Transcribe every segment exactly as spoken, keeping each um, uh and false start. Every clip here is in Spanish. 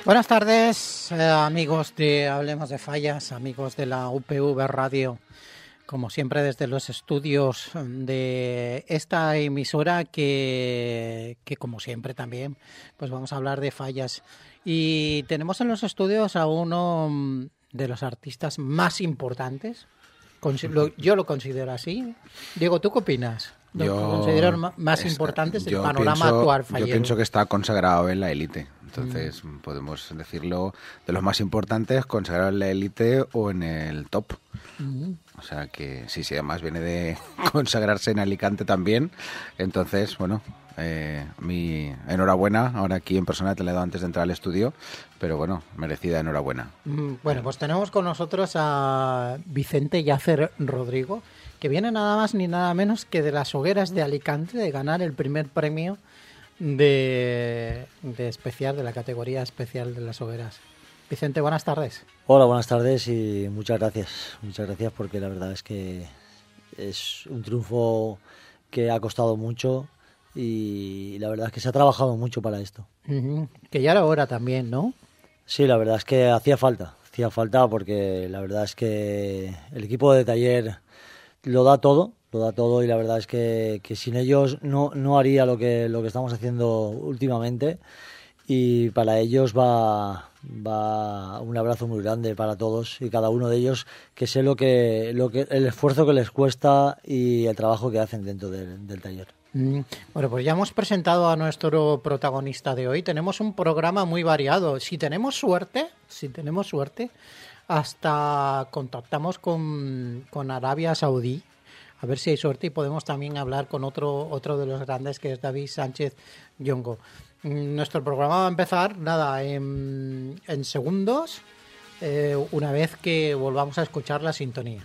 Buenas tardes, eh, amigos de Hablemos de Fallas, amigos de la U P V Radio, como siempre desde los estudios de esta emisora que, que como siempre también, pues vamos a hablar de fallas. Y tenemos en los estudios a uno de los artistas más importantes, yo lo considero así. Diego, ¿tú qué opinas? Lo yo, considero más está, importantes del panorama pienso, actual fallero. Yo pienso que está consagrado en la élite. Entonces, mm. podemos decirlo de los más importantes, consagrado en la élite o en el top. Mm. O sea que sí, sí, además viene de consagrarse en Alicante también. Entonces, bueno, eh, mi enhorabuena. Ahora aquí en persona te la he dado antes de entrar al estudio, pero bueno, merecida enhorabuena. Mm, bueno, pues tenemos con nosotros a Vicente Yacer Rodrigo, que viene nada más ni nada menos que de las hogueras de Alicante, de ganar el primer premio de, de especial, de la categoría especial de las hogueras. Vicente, buenas tardes. Hola, buenas tardes y muchas gracias. Muchas gracias porque la verdad es que es un triunfo que ha costado mucho y la verdad es que se ha trabajado mucho para esto. Uh-huh. Que ya era hora también, ¿no? Sí, la verdad es que hacía falta. Hacía falta porque la verdad es que el equipo de taller lo da todo. Lo da todo y la verdad es que, que sin ellos no, no haría lo que, lo que estamos haciendo últimamente y para ellos va, va un abrazo muy grande para todos y cada uno de ellos, que sé lo que, lo que el esfuerzo que les cuesta y el trabajo que hacen dentro del, del taller. Bueno, pues ya hemos presentado a nuestro protagonista de hoy. Tenemos un programa muy variado. Si tenemos suerte, si tenemos suerte, hasta contactamos con, con Arabia Saudí. A ver si hay suerte y podemos también hablar con otro otro de los grandes, que es David Sánchez Yongo. Nuestro programa va a empezar, nada, en, en segundos, eh, una vez que volvamos a escuchar la sintonía.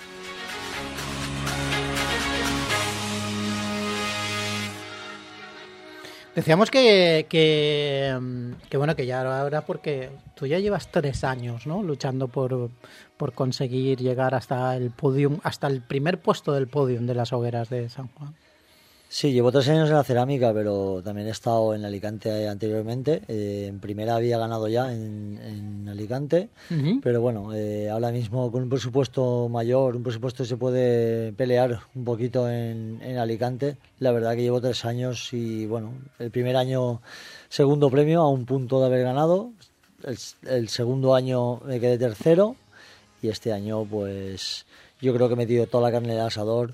Decíamos que, que, que bueno, que ya ahora, porque tú ya llevas tres años, ¿no?, luchando por, por conseguir llegar hasta el podium, hasta el primer puesto del podium de las hogueras de San Juan. Sí, llevo tres años en la cerámica, pero también he estado en Alicante anteriormente. Eh, en primera había ganado ya en, en Alicante, uh-huh. pero bueno, eh, ahora mismo con un presupuesto mayor, un presupuesto que se puede pelear un poquito en, en Alicante. La verdad que llevo tres años y bueno, el primer año segundo premio a un punto de haber ganado, el, el segundo año me quedé tercero y este año pues yo creo que he metido toda la carne en el asador.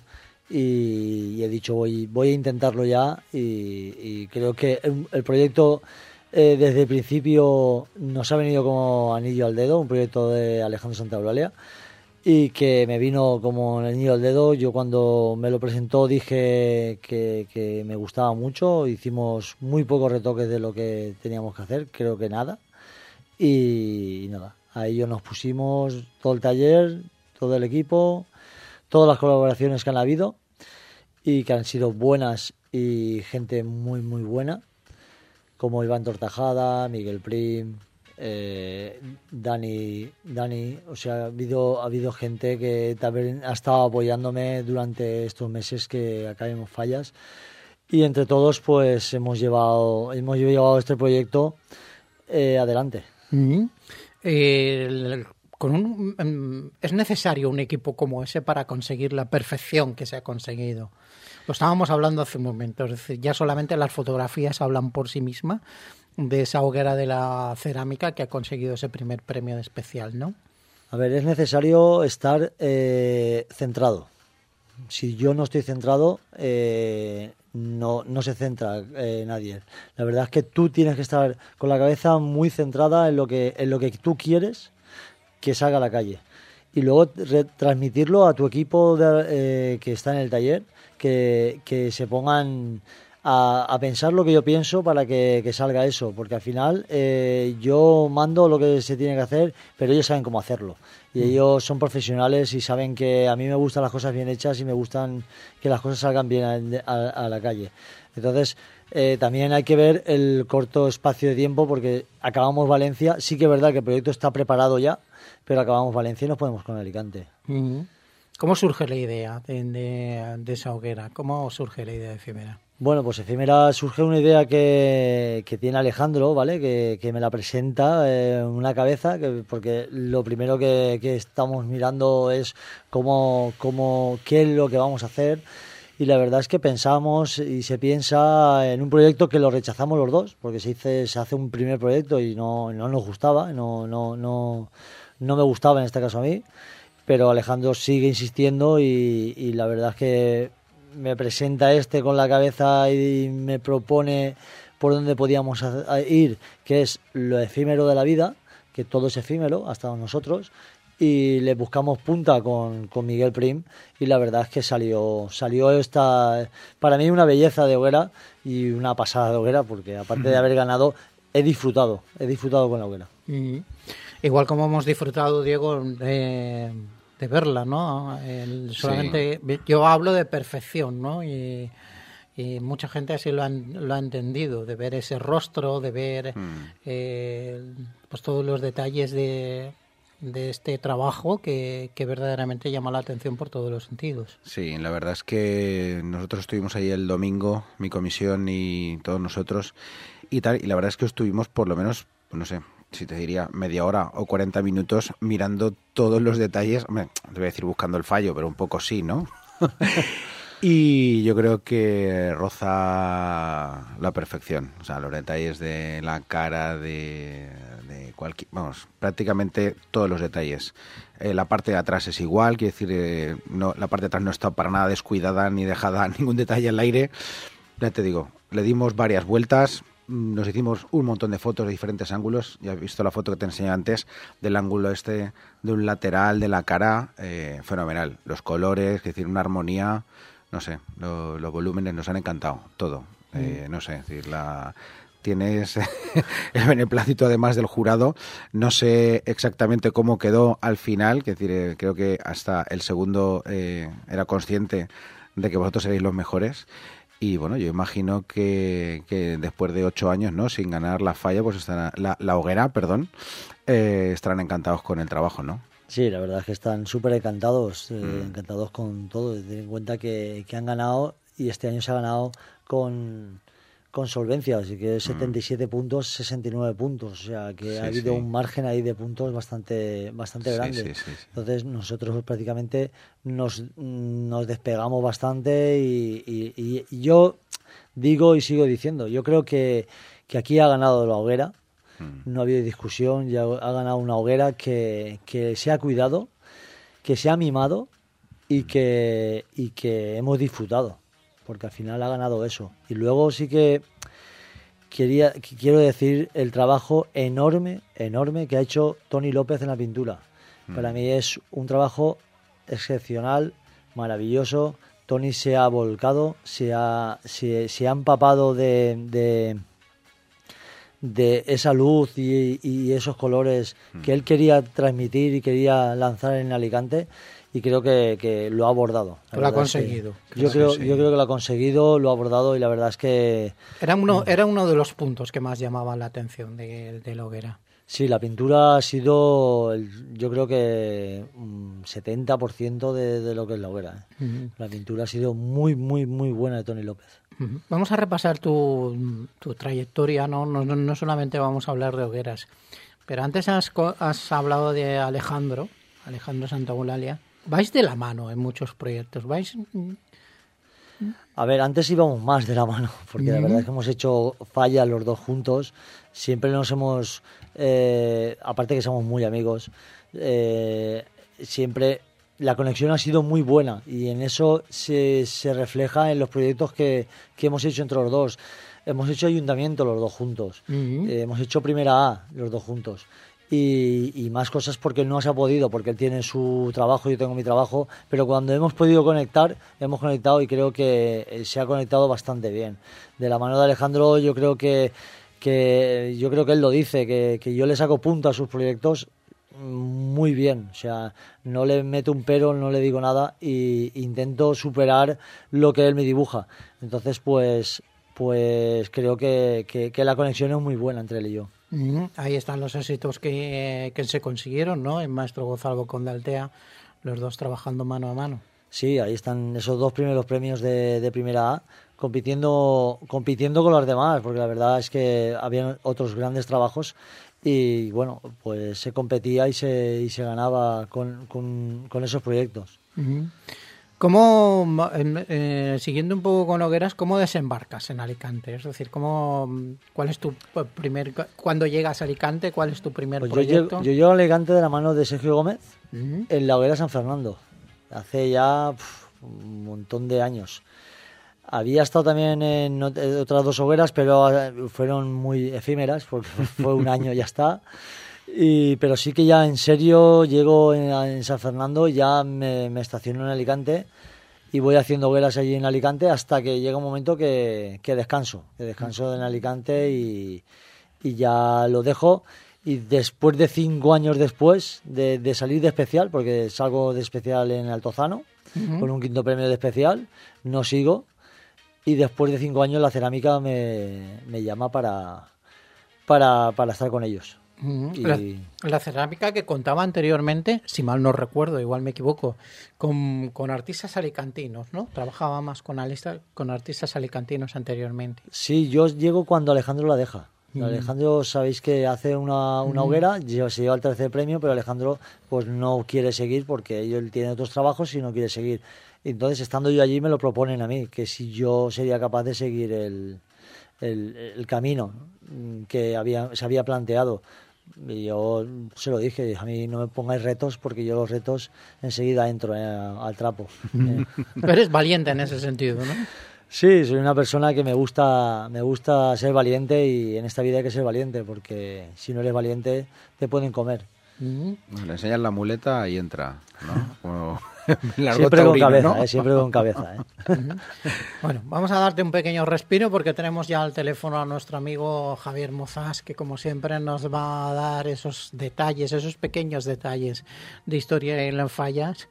Y, y he dicho voy voy a intentarlo ya y, y creo que el, el proyecto eh, desde el principio nos ha venido como anillo al dedo, un proyecto de Alejandro Santaeulalia y que me vino como anillo al dedo. Yo cuando me lo presentó dije que, que me gustaba mucho, hicimos muy pocos retoques de lo que teníamos que hacer, creo que nada y, y nada, a ello nos pusimos todo el taller, todo el equipo, todas las colaboraciones que han habido y que han sido buenas y gente muy muy buena como Iván Tortajada, Miguel Prim, eh, Dani, Dani, o sea, ha habido, ha habido gente que también ha estado apoyándome durante estos meses que acabemos fallas y entre todos pues hemos llevado, hemos llevado este proyecto eh, adelante. Mm-hmm. El... Con un, es necesario un equipo como ese para conseguir la perfección que se ha conseguido. Lo estábamos hablando hace un momento, es decir, ya solamente las fotografías hablan por sí mismas de esa hoguera de la cerámica que ha conseguido ese primer premio de especial, ¿no? A ver, es necesario estar eh, centrado. Si yo no estoy centrado, eh, no, no se centra eh, nadie. La verdad es que tú tienes que estar con la cabeza muy centrada en lo que, en lo que tú quieres que salga a la calle y luego transmitirlo a tu equipo de, eh, que está en el taller, que, que se pongan a, a pensar lo que yo pienso para que, que salga eso, porque al final eh, yo mando lo que se tiene que hacer, pero ellos saben cómo hacerlo y mm. ellos son profesionales y saben que a mí me gustan las cosas bien hechas y me gustan que las cosas salgan bien a, a, a la calle. Entonces Eh, también hay que ver el corto espacio de tiempo porque acabamos Valencia, sí que es verdad que el proyecto está preparado ya, pero acabamos Valencia y nos ponemos con Alicante. ¿Cómo surge la idea de, de, de esa hoguera? ¿Cómo surge la idea efímera? Bueno, pues Efímera surge una idea que, que tiene Alejandro, ¿vale? Que, que me la presenta en eh, una cabeza, que, porque lo primero que, que estamos mirando es cómo, cómo, qué es lo que vamos a hacer. Y la verdad es que pensamos y se piensa en un proyecto que lo rechazamos los dos, porque se, hice, se hace un primer proyecto y no, no nos gustaba, no, no, no, no me gustaba en este caso a mí, pero Alejandro sigue insistiendo y, y la verdad es que me presenta este con la cabeza y me propone por dónde podíamos ir, que es lo efímero de la vida, que todo es efímero, hasta nosotros, y le buscamos punta con, con Miguel Prim y la verdad es que salió salió esta, para mí, una belleza de hoguera y una pasada de hoguera, porque aparte de haber ganado, he disfrutado, he disfrutado con la hoguera. Mm. Igual como hemos disfrutado, Diego, de, de verla, ¿no? El, solamente sí. Yo hablo de perfección, ¿no? Y, y mucha gente así lo, han, lo ha entendido, de ver ese rostro, de ver mm. eh, pues todos los detalles de, de este trabajo que, que verdaderamente llama la atención por todos los sentidos. Sí, la verdad es que nosotros estuvimos ahí el domingo, mi comisión y todos nosotros, y tal, y la verdad es que estuvimos por lo menos, no sé, si te diría media hora o cuarenta minutos mirando todos los detalles. Hombre, te voy a decir buscando el fallo, pero un poco sí, ¿no? Y yo creo que roza la perfección. O sea, los detalles de la cara, de, de cualquier... Vamos, prácticamente todos los detalles. Eh, la parte de atrás es igual, quiere decir, eh, no, la parte de atrás no está para nada descuidada ni dejada ningún detalle al aire. Ya te digo, le dimos varias vueltas. Nos hicimos un montón de fotos de diferentes ángulos. Ya has visto la foto que te enseñé antes del ángulo este de un lateral de la cara, eh, fenomenal. Los colores, es decir, una armonía, no sé, lo, los volúmenes nos han encantado, todo. Eh, no sé, es decir, la... tienes el beneplácito además del jurado. No sé exactamente cómo quedó al final, es decir, eh, creo que hasta el segundo eh, era consciente de que vosotros seréis los mejores. Y bueno, yo imagino que, que después de ocho años, ¿no?, sin ganar la falla, pues estarán, la, la hoguera, perdón, eh, estarán encantados con el trabajo, ¿no? Sí, la verdad es que están súper encantados, eh, mm. encantados con todo. Ten en cuenta que, que han ganado, y este año se ha ganado con, con solvencia, así que setenta y siete mm. puntos, sesenta y nueve puntos, o sea que sí, ha habido sí. un margen ahí de puntos bastante bastante sí, grande. Sí, sí, sí. Entonces nosotros prácticamente nos, nos despegamos bastante y, y, y yo digo y sigo diciendo, yo creo que, que aquí ha ganado la hoguera, mm. no ha habido discusión, ya ha ganado una hoguera que, que se ha cuidado, que se ha mimado y que, y que hemos disfrutado, porque al final ha ganado eso. Y luego sí que quería quiero decir el trabajo enorme, enorme que ha hecho Toni López en la pintura. Mm. Para mí es un trabajo excepcional, maravilloso. Toni se ha volcado, se ha, se, se ha empapado de, de, de esa luz y, y esos colores mm. que él quería transmitir y quería lanzar en Alicante. Y creo que, que lo ha abordado. Lo ha conseguido. Yo creo, sí. yo creo que lo ha conseguido, lo ha abordado y la verdad es que... Era uno, era uno de los puntos que más llamaban la atención de, de la hoguera. Sí, la pintura ha sido, el, yo creo que un setenta por ciento de, de lo que es la hoguera. ¿eh? Uh-huh. La pintura ha sido muy, muy, muy buena de Toni López. Uh-huh. Vamos a repasar tu, tu trayectoria, ¿no? No, no, no solamente vamos a hablar de hogueras. Pero antes has, has hablado de Alejandro, Alejandro Santaeulalia. Vais de la mano en muchos proyectos, vais... A ver, antes íbamos más de la mano, porque uh-huh. la verdad es que hemos hecho fallas los dos juntos, siempre nos hemos, eh, aparte que somos muy amigos, eh, siempre la conexión ha sido muy buena y en eso se, se refleja en los proyectos que, que hemos hecho entre los dos. Hemos hecho ayuntamiento los dos juntos, uh-huh. eh, hemos hecho primera A los dos juntos. Y, y más cosas porque no se ha podido, porque él tiene su trabajo, yo tengo mi trabajo, pero cuando hemos podido conectar, hemos conectado y creo que se ha conectado bastante bien. De la mano de Alejandro yo creo que, que yo creo que él lo dice, que, que yo le saco punta a sus proyectos muy bien, o sea, no le meto un pero, no le digo nada e intento superar lo que él me dibuja. Entonces pues, pues creo que, que, que la conexión es muy buena entre él y yo. Ahí están los éxitos que, que se consiguieron, ¿no? En Maestro Gonzalo Conde Altea, los dos trabajando mano a mano. Sí, ahí están esos dos primeros premios de, de Primera A, compitiendo, compitiendo con los demás, porque la verdad es que había otros grandes trabajos y bueno, pues se competía y se, y se ganaba con, con, con esos proyectos. Uh-huh. ¿Cómo, eh, siguiendo un poco con Hogueras, cómo desembarcas en Alicante? Es decir, ¿cómo, cuál es tu primer, cuando llegas a Alicante, cuál es tu primer pues proyecto? Yo, yo llego a Alicante de la mano de Sergio Gómez, uh-huh, en la Hoguera San Fernando, hace ya uf, un montón de años. Había estado también en otras dos hogueras, pero fueron muy efímeras, porque fue un año y ya está. Y, pero sí que ya en serio llego en, en San Fernando, ya me, me estaciono en Alicante y voy haciendo hogueras allí en Alicante hasta que llega un momento que, que descanso, que descanso en Alicante y, y ya lo dejo. Y después de cinco años después de, de salir de especial, porque salgo de especial en Altozano, uh-huh, con un quinto premio de especial, no sigo. Y después de cinco años la cerámica me, me llama para, para, para estar con ellos. Uh-huh. Y... La, la cerámica que contaba anteriormente, si mal no recuerdo, igual me equivoco, con, con artistas alicantinos, ¿no? Trabajaba más con, alista, con artistas alicantinos anteriormente. Sí, yo llego cuando Alejandro la deja. Uh-huh. Alejandro, sabéis que hace una, una uh-huh. hoguera, se lleva el tercer premio, pero Alejandro pues no quiere seguir porque él tiene otros trabajos y no quiere seguir. Entonces, estando yo allí, me lo proponen a mí, que si yo sería capaz de seguir el, el, el camino que había, se había planteado. Y yo se lo dije, a mí no me pongáis retos porque yo los retos enseguida entro eh, al trapo. eh. Pero eres valiente en ese sentido, ¿no? Sí, soy una persona que me gusta, me gusta ser valiente y en esta vida hay que ser valiente porque si no eres valiente te pueden comer. Uh-huh. Le enseñas la muleta y entra, ¿no? Como... Siempre taurino, con cabeza, ¿no? eh, siempre con cabeza. ¿eh? Bueno, vamos a darte un pequeño respiro porque tenemos ya al teléfono a nuestro amigo Javier Mozas, que como siempre nos va a dar esos detalles, esos pequeños detalles de historia en las fallas.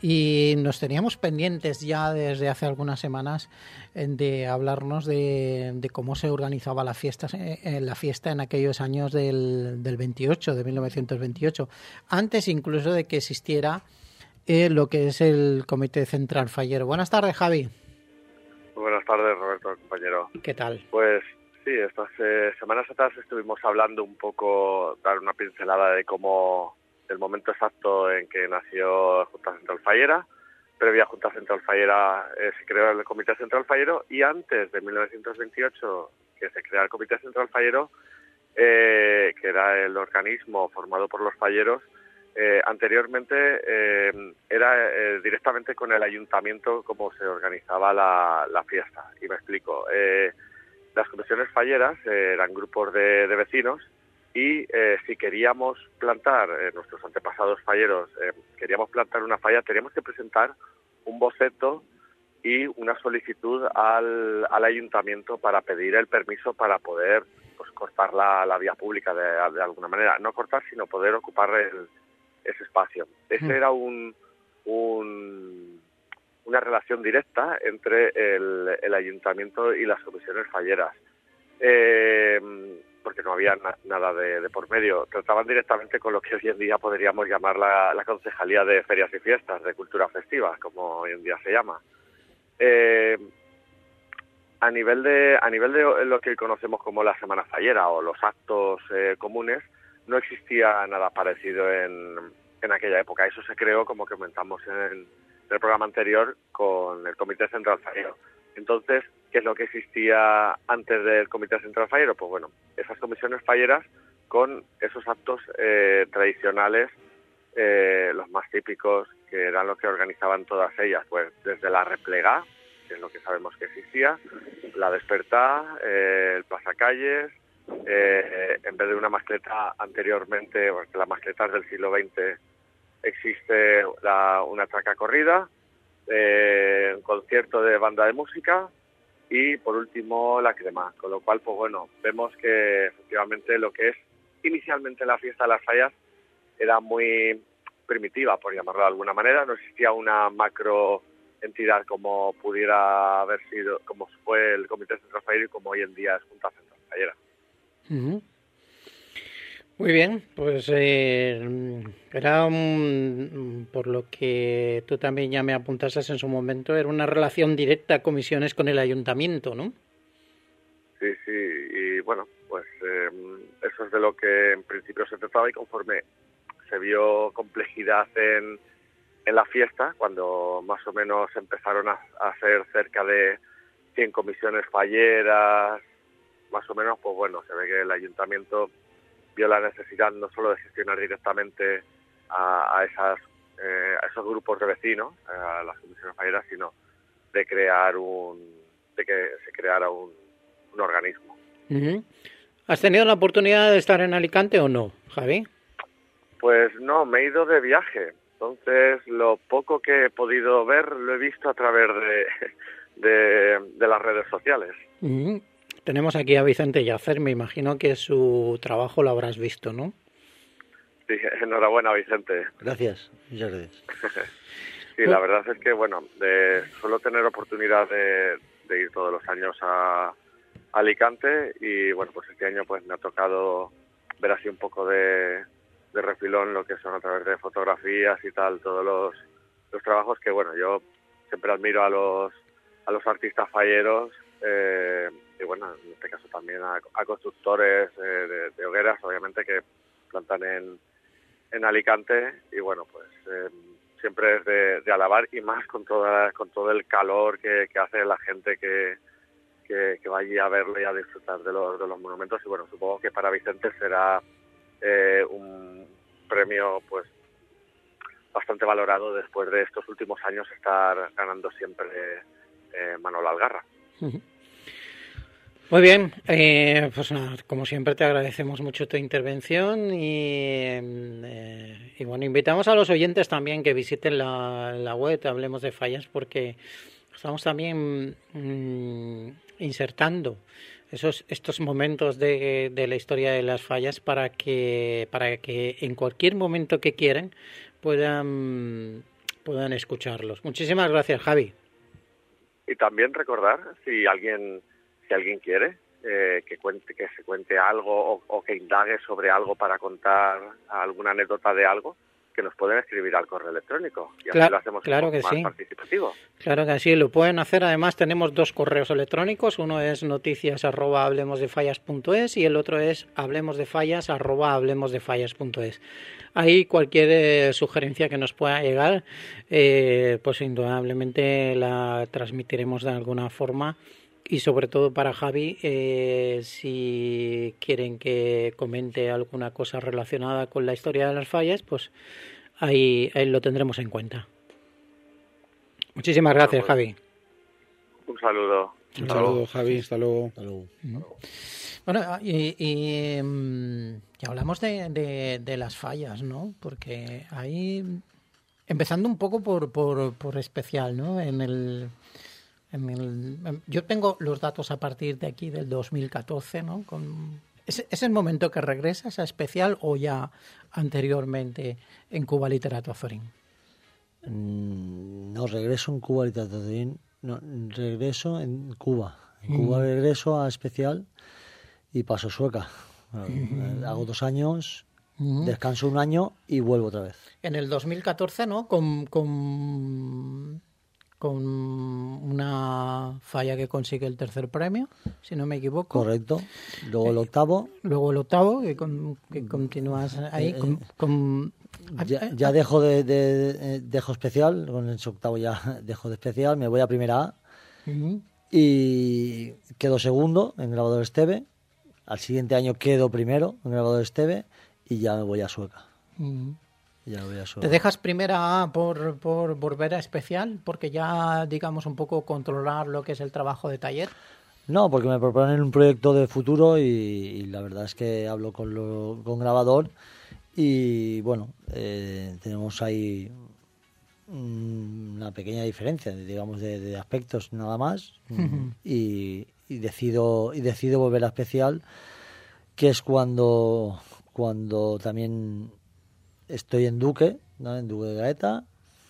Y nos teníamos pendientes ya desde hace algunas semanas de hablarnos de, de cómo se organizaba la fiesta, eh, la fiesta en aquellos años del, del veintiocho, de mil novecientos veintiocho, antes incluso de que existiera Eh, lo que es el Comité Central Fallero. Buenas tardes, Javi. Buenas tardes, Roberto, compañero. ¿Qué tal? Pues sí, estas eh, semanas atrás estuvimos hablando un poco, dar una pincelada de cómo el momento exacto en que nació Junta Central Fallera. Previa Junta Central Fallera eh, se creó el Comité Central Fallero y antes de mil novecientos veintiocho que se crea el Comité Central Fallero, eh, que era el organismo formado por los falleros. Eh, anteriormente eh, era eh, directamente con el ayuntamiento como se organizaba la, la fiesta. Y me explico. Eh, las comisiones falleras eh, eran grupos de, de vecinos y eh, si queríamos plantar, eh, nuestros antepasados falleros, eh, queríamos plantar una falla, teníamos que presentar un boceto y una solicitud al, al ayuntamiento para pedir el permiso para poder pues, cortar la, la vía pública de, de alguna manera. No cortar, sino poder ocupar el ese espacio. Ese era un, un una relación directa entre el, el ayuntamiento y las comisiones falleras, eh, porque no había na, nada de, de por medio. Trataban directamente con lo que hoy en día podríamos llamar la, la Concejalía de Ferias y Fiestas, de Cultura Festiva, como hoy en día se llama. Eh, a nivel de a nivel de lo que conocemos como la Semana Fallera o los actos eh, comunes, no existía nada parecido en, en aquella época. Eso se creó, como comentamos en el programa anterior, con el Comité Central Fallero. Entonces, ¿qué es lo que existía antes del Comité Central Fallero? Pues bueno, esas comisiones falleras con esos actos eh, tradicionales, eh, los más típicos, que eran los que organizaban todas ellas, pues desde la replegá, que es lo que sabemos que existía, la despertá, eh, el pasacalles. Eh, en vez de una mascleta anteriormente, porque las mascletas del siglo veinte existe la, una traca corrida, eh, un concierto de banda de música y por último la crema, con lo cual pues bueno, vemos que efectivamente lo que es inicialmente la fiesta de las fallas era muy primitiva, por llamarlo de alguna manera. No existía una macro entidad como pudiera haber sido, como fue el Comité Central Fallero y como hoy en día es Junta Central Fallera. Uh-huh. Muy bien, pues eh, era un, por lo que tú también ya me apuntaste en su momento, era una relación directa, comisiones con el ayuntamiento, ¿no? Sí, sí, y bueno, pues eh, eso es de lo que en principio se trataba, y conforme se vio complejidad en, en la fiesta, cuando más o menos empezaron a, a ser cerca de cien comisiones falleras, más o menos, pues bueno, se ve que el ayuntamiento vio la necesidad no solo de gestionar directamente a, a, esas, eh, a esos grupos de vecinos, a las comisiones falleras, sino de crear un, de que se creara un, un organismo. Uh-huh. ¿Has tenido la oportunidad de estar en Alicante o no, Javi? Pues no, me he ido de viaje, entonces lo poco que he podido ver lo he visto a través de, de, de las redes sociales. Uh-huh. Tenemos aquí a Vicente Yacer, me imagino que su trabajo lo habrás visto, ¿no? Sí, enhorabuena, Vicente. Gracias, muchas gracias. Sí, la verdad es que, bueno, de, suelo tener oportunidad de, de ir todos los años a Alicante, y bueno, pues este año pues me ha tocado ver así un poco de, de refilón lo que son a través de fotografías y tal, todos los, los trabajos que, bueno, yo siempre admiro a los, a los artistas falleros, eh, y bueno, en este caso también a, a constructores eh, de, de hogueras, obviamente, que plantan en, en Alicante, y bueno, pues eh, siempre es de, de alabar, y más con toda con todo el calor que, que hace la gente que, que, que va allí a verlo y a disfrutar de los, de los monumentos. Y bueno, supongo que para Vicente será eh, un premio pues bastante valorado después de estos últimos años estar ganando siempre eh, Manolo Algarra. Uh-huh. Muy bien, eh, pues nada, como siempre te agradecemos mucho tu intervención, y, eh, y bueno, invitamos a los oyentes también que visiten la, la web Hablemos de Fallas, porque estamos también mmm, insertando esos estos momentos de, de la historia de las fallas para que para que en cualquier momento que quieran puedan puedan escucharlos. Muchísimas gracias, Javi. Y también recordar, si alguien si alguien quiere eh, que cuente que se cuente algo o, o que indague sobre algo para contar alguna anécdota de algo, que nos pueden escribir al correo electrónico, y claro, así lo hacemos claro un poco que más sí. participativo. Claro que sí, lo pueden hacer. Además tenemos dos correos electrónicos, uno es noticias arroba hablemosdefallas punto es y el otro es hablemosdefallas arroba hablemosdefallas punto es. Ahí cualquier eh, sugerencia que nos pueda llegar, eh, pues indudablemente la transmitiremos de alguna forma. Y sobre todo para Javi, eh, si quieren que comente alguna cosa relacionada con la historia de las fallas, pues ahí, ahí lo tendremos en cuenta. Muchísimas gracias, Bueno, Javi. Un saludo. Un saludo, Javi. Hasta luego. Hasta luego. Bueno, y, y, y hablamos de, de, de las fallas, ¿no? Porque ahí, empezando un poco por, por, por especial, ¿no? En el... En el, yo tengo los datos a partir de aquí del dos mil catorce, ¿no? Con, ¿es, ¿Es el momento que regresas a Especial o ya anteriormente en Cuba Literato Azorín? Mm, no, regreso en Cuba Literato Azorín. No, regreso en Cuba. En Cuba mm. regreso a Especial y paso Sueca. Mm. Hago dos años, mm. descanso un año y vuelvo otra vez. En el dos mil catorce, ¿no? Con... con... con una falla que consigue el tercer premio, si no me equivoco. Correcto. Luego el octavo. Eh, luego el octavo, que, con, que continúas ahí. Eh, con, con... Ya, ya dejo de, de, de dejo Especial, con el octavo ya dejo de Especial, me voy a Primera A uh-huh. y quedo segundo en Grabador Esteve. Al siguiente año quedo primero en Grabador Esteve y ya me voy a Sueca. Uh-huh. Ya voy a Sueca. ¿Te dejas Primera A por, por volver a Especial? Porque ya, digamos, un poco controlar lo que es el trabajo de taller. No, porque me proponen un proyecto de futuro y, y la verdad es que hablo con, lo, con Grabador y, bueno, eh, tenemos ahí una pequeña diferencia, digamos, de, de aspectos nada más uh-huh. y, y, decido, y decido volver a Especial, que es cuando, cuando también... Estoy en Duque, ¿no? En Duque de Gaeta,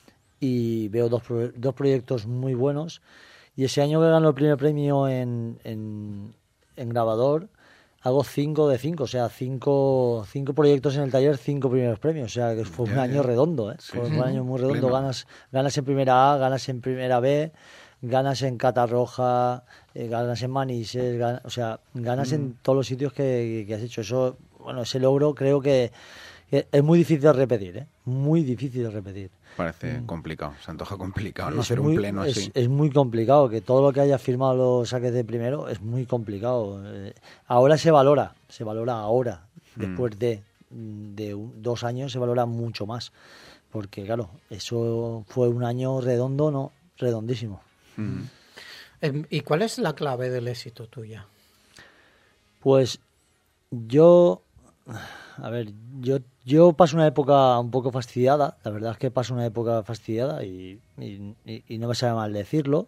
y veo dos, dos proyectos muy buenos. Y ese año que ganó el primer premio en, en, en Grabador, hago cinco de cinco, o sea, cinco, cinco proyectos en el taller, cinco primeros premios, o sea, que fue un Ya, año ya. redondo, ¿eh? Sí, Fue sí. un año muy redondo, Pleno. ganas, ganas en primera A, ganas en primera B, ganas en Catarroja, eh, ganas en Manises, ganas, o sea, ganas en todos los sitios que, que has hecho. Eso, bueno, ese logro creo que, que es muy difícil de repetir, ¿eh? Muy difícil de repetir. Parece complicado, se antoja complicado no Es hacer muy- un pleno es, así. es muy complicado, que todo lo que haya firmado los saques de primero es muy complicado. Eh, ahora se valora, se valora ahora, después de, de un- dos años se valora mucho más, porque claro, eso fue un año redondo, no, redondísimo. Mm. Em, ¿Y cuál es la clave del éxito tuya? Pues yo, a ver, yo, yo paso una época un poco fastidiada, la verdad es que paso una época fastidiada y, y, y- y no me sabe mal decirlo.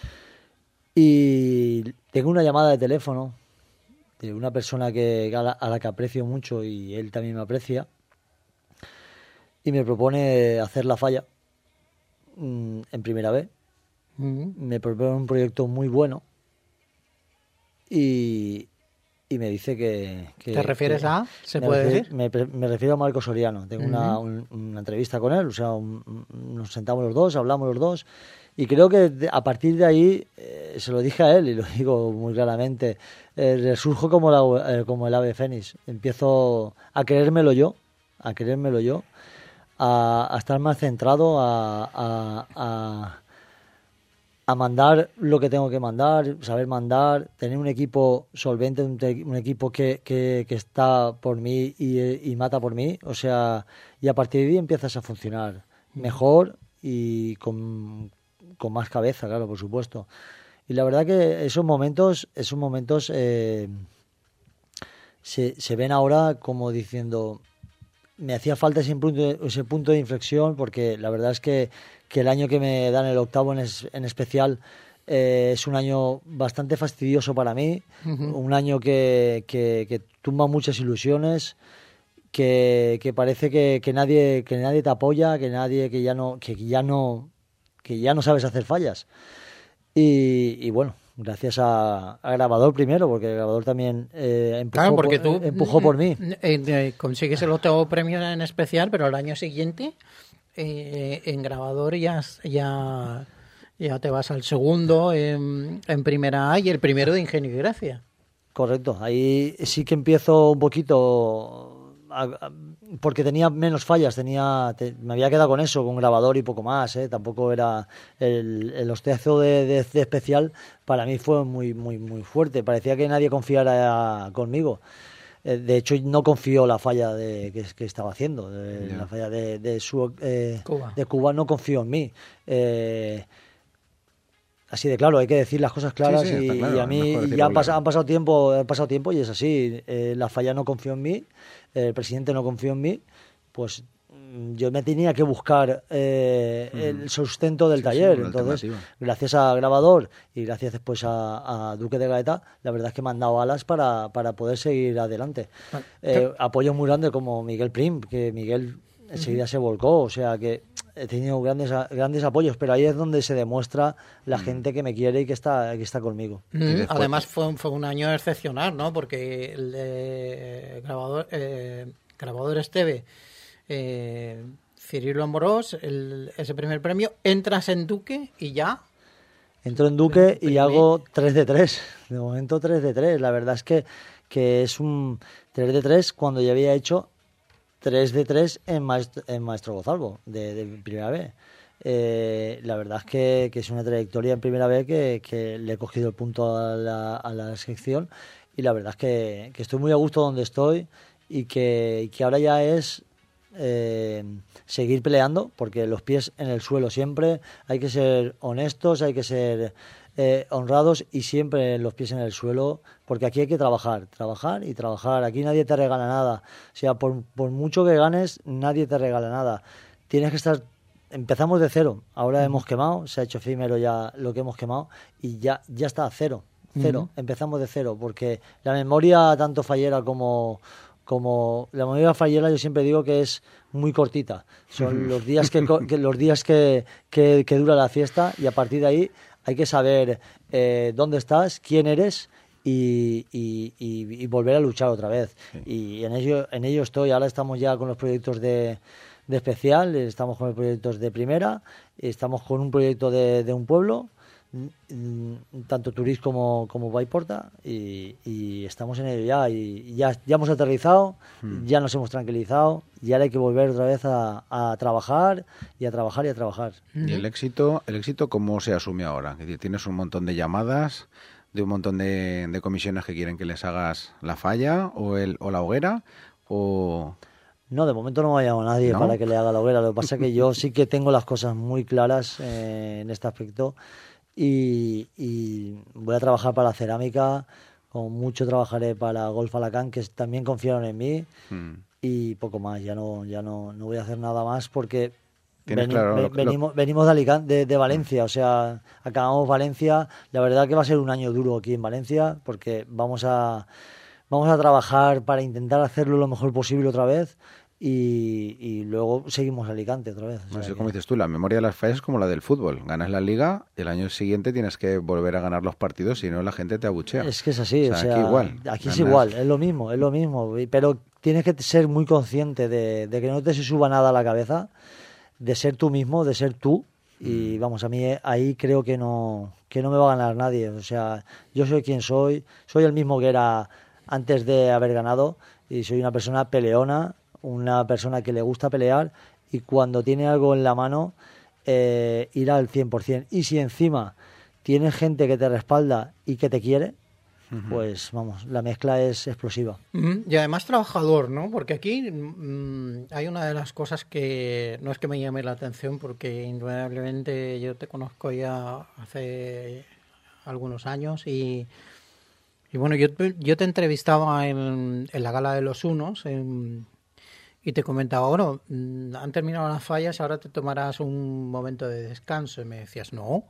Y tengo una llamada de teléfono de una persona que, a la, a la que aprecio mucho y él también me aprecia y me propone hacer la falla mm, en primera vez. Mm. Me propone un proyecto muy bueno y, y me dice que... que- ¿Te refieres que- a? ¿Se me puede refiero- decir? Me, pre- me refiero a Marco Soriano. Tengo una, Ujú. un- una entrevista con él, o sea, un- un- nos sentamos los dos, hablamos los dos, y creo que de- a partir de ahí, eh, se lo dije a él y lo digo muy claramente, eh, resurjo como, la- eh, como el ave fénix. Empiezo a creérmelo yo, a creérmelo yo, a, a estar más centrado, a, a- a- a mandar lo que tengo que mandar, saber mandar, tener un equipo solvente, un, te- un equipo que, que, que está por mí y, y mata por mí, o sea, y a partir de ahí empiezas a funcionar mejor y con, con más cabeza, claro, por supuesto. Y la verdad que esos momentos, esos momentos eh, se, se ven ahora como diciendo, me hacía falta ese punto, ese punto de inflexión, porque la verdad es que, que el año que me dan el octavo en, es- en especial eh, es un año bastante fastidioso para mí, un año que, que, que tumba muchas ilusiones, que, que parece que, que nadie que nadie te apoya, que nadie que ya no que ya no que ya no sabes hacer fallas. Y, y bueno, gracias a, a Grabador primero, porque el Grabador también eh, empujó, Claro, porque por, tú empujó por mí. eh, eh, consigues el octavo premio en especial, pero el año siguiente eh, en grabador ya, ya, ya te vas al segundo en, en primera A y el primero de Ingenio y Gracia. Correcto, ahí sí que empiezo un poquito a- a- porque tenía menos fallas, tenía te- me había quedado con eso, con grabador y poco más, ¿eh? Tampoco era el, el hostiazo de, de- de especial para mí fue muy muy muy fuerte, parecía que nadie confiara conmigo. Eh, De hecho, no confió la falla de, que, que estaba haciendo, de- Ya. la falla de, de, su, eh, Cuba. de Cuba no confió en mí. Eh, Así de claro, hay que decir las cosas claras Sí, sí, y, está claro, y a mí mejor decirlo ya han, claro. pas- han pasado tiempo, ha pasado tiempo y es así. Eh, la falla no confió en mí, el presidente no confió en mí, pues mm, yo me tenía que buscar eh, el sustento del Sí, sí, taller. una Entonces, alternativa. gracias a Grabador y gracias después a, a Duque de Gaeta, la verdad es que me han dado alas para, para poder seguir adelante. Vale. Eh, apoyos muy grandes como Miguel Prim, que Miguel enseguida se volcó, o sea que he tenido grandes a- grandes apoyos, pero ahí es donde se demuestra la gente que me quiere y que está que está conmigo. Mm, después- Además fue, un- fue un año excepcional, ¿no? Porque el de grabador, eh, grabador Esteve, eh, Cirilo Amorós, el- ese primer premio, entras en Duque y ya. Entro en Duque y Primer- hago tres de tres. De momento tres de tres. La verdad es que, que es un tres de tres cuando ya había hecho tres de tres en Maestro, en Maestro Gozalvo, de, de primera vez. Eh, la verdad es que, que es una trayectoria en primera vez que, que le he cogido el punto a la, a la sección y la verdad es que, que estoy muy a gusto donde estoy y que, y que ahora ya es eh, seguir peleando, porque los pies en el suelo siempre, hay que ser honestos, hay que ser eh, honrados y siempre los pies en el suelo, porque aquí hay que trabajar, trabajar y trabajar. Aquí nadie te regala nada. O sea, por, por mucho que ganes, nadie te regala nada. Tienes que estar... Empezamos de cero. Ahora hemos quemado, se ha hecho efímero ya lo que hemos quemado y ya, ya está a cero. Cero. Empezamos de cero, porque la memoria tanto fallera como... como la memoria fallera yo siempre digo que es muy cortita. Son los días que, co- que los días que, que, que dura la fiesta y a partir de ahí hay que saber eh, dónde estás, quién eres y, y, y, y volver a luchar otra vez. Sí. Y en ello, en ello estoy. Ahora estamos ya con los proyectos de, de especial, estamos con los proyectos de primera, estamos con un proyecto de, de un pueblo, tanto Turís como, como Vallporta, y, y estamos en ello ya, y ya, ya hemos aterrizado, mm. ya nos hemos tranquilizado, y ahora hay que volver otra vez a, a trabajar y a trabajar y a trabajar. ¿Y el éxito, el éxito cómo se asume ahora? Es decir, tienes un montón de llamadas de un montón de, de comisiones que quieren que les hagas la falla o, el, o la hoguera, o... No, de momento no me ha llamado nadie ¿No? para que le haga la hoguera. Lo que pasa es que yo sí que tengo las cosas muy claras eh, en este aspecto. Y, y voy a trabajar para la cerámica, con mucho trabajaré para Golf Alacant, que también confiaron en mí, mm. y poco más, ya no ya no, no voy a hacer nada más porque veni, claro, ve, lo, venimos, lo... venimos de, Alicante, de, de Valencia, mm. o sea, acabamos Valencia, la verdad que va a ser un año duro aquí en Valencia, porque vamos a, vamos a trabajar para intentar hacerlo lo mejor posible otra vez. Y, y luego seguimos Alicante otra vez. O sea no sé, que... como dices tú, la memoria de las fallas es como la del fútbol. Ganas la liga y el año siguiente tienes que volver a ganar los partidos, si no la gente te abuchea. Es que es así, o sea, o sea aquí igual. Aquí ganas... es igual, es lo mismo, es lo mismo. Pero tienes que ser muy consciente de, de que no te se suba nada a la cabeza, de ser tú mismo, de ser tú. Y vamos, a mí ahí creo que no, que no me va a ganar nadie. O sea, yo soy quien soy, soy el mismo que era antes de haber ganado y soy una persona peleona, una persona que le gusta pelear y cuando tiene algo en la mano eh, irá al cien por ciento. Y si encima tienes gente que te respalda y que te quiere, uh-huh. pues vamos, la mezcla es explosiva. Uh-huh. Y además trabajador, ¿no? Porque aquí mmm, hay una de las cosas que no es que me llame la atención porque indudablemente yo te conozco ya hace algunos años y, y bueno, yo, yo te entrevistaba en, en la Gala de los Unos en y te comentaba, bueno, han terminado las fallas, ahora te tomarás un momento de descanso. Y me decías, no,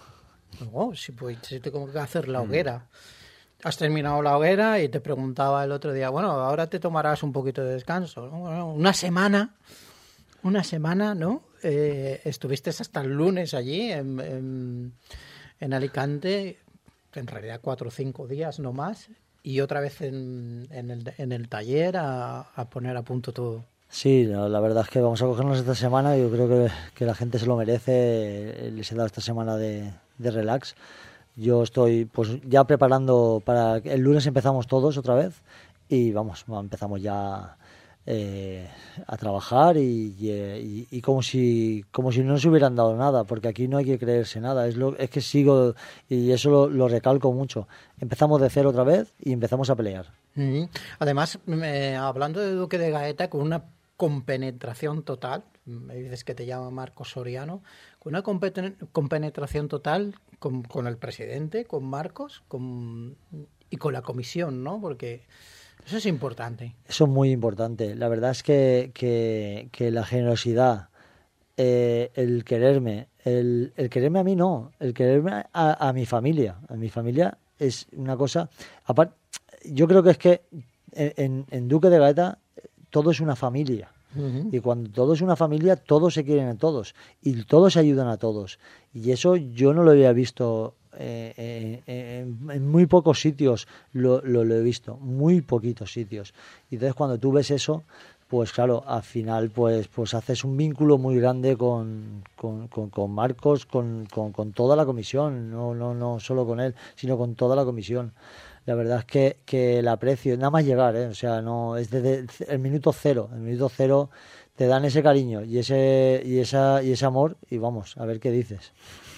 no, si, pues, si tengo que hacer la hoguera. Has terminado la hoguera y te preguntaba el otro día, bueno, ahora te tomarás un poquito de descanso, ¿no? Bueno, una semana, una semana, ¿no? Eh, estuviste hasta el lunes allí en, en, en Alicante, en realidad cuatro o cinco días no más, y otra vez en, en, el, en el taller a, a poner a punto todo. Sí, no, la verdad es que vamos a cogernos esta semana. Yo creo que, que la gente se lo merece. Les he dado esta semana de, de relax. Yo estoy pues ya preparando para... El lunes empezamos todos otra vez y vamos, empezamos ya eh, a trabajar y, y, y como si como si no se hubieran dado nada, porque aquí no hay que creerse nada. Es, lo, es que sigo, y eso lo, lo recalco mucho. Empezamos de cero otra vez y empezamos a pelear. Mm-hmm. Además, eh, hablando de Duque de Gaeta, con una compenetración total, me dices que te llama Marcos Soriano, con una compenetración total con, con el presidente, con Marcos con, y con la comisión, ¿no? Porque eso es importante. Eso es muy importante. La verdad es que, que, que la generosidad, eh, el quererme, el, el quererme a mí no, el quererme a, a mi familia, a mi familia es una cosa... Aparte, yo creo que es que en, en Duque de Gaeta todo es una familia. Uh-huh. Y cuando todo es una familia, todos se quieren a todos. Y todos se ayudan a todos. Y eso yo no lo había visto eh, eh, eh, en, en muy pocos sitios. Lo, lo, lo he visto. Muy poquitos sitios. Y entonces cuando tú ves eso, pues claro, al final pues pues haces un vínculo muy grande con, con, con, con Marcos, con, con, con toda la comisión. No, no, no solo con él, sino con toda la comisión. La verdad es que, que el aprecio, nada más llegar, ¿eh? O sea, no es desde el minuto cero. El minuto cero te dan ese cariño y ese y esa y ese amor y vamos, a ver qué dices.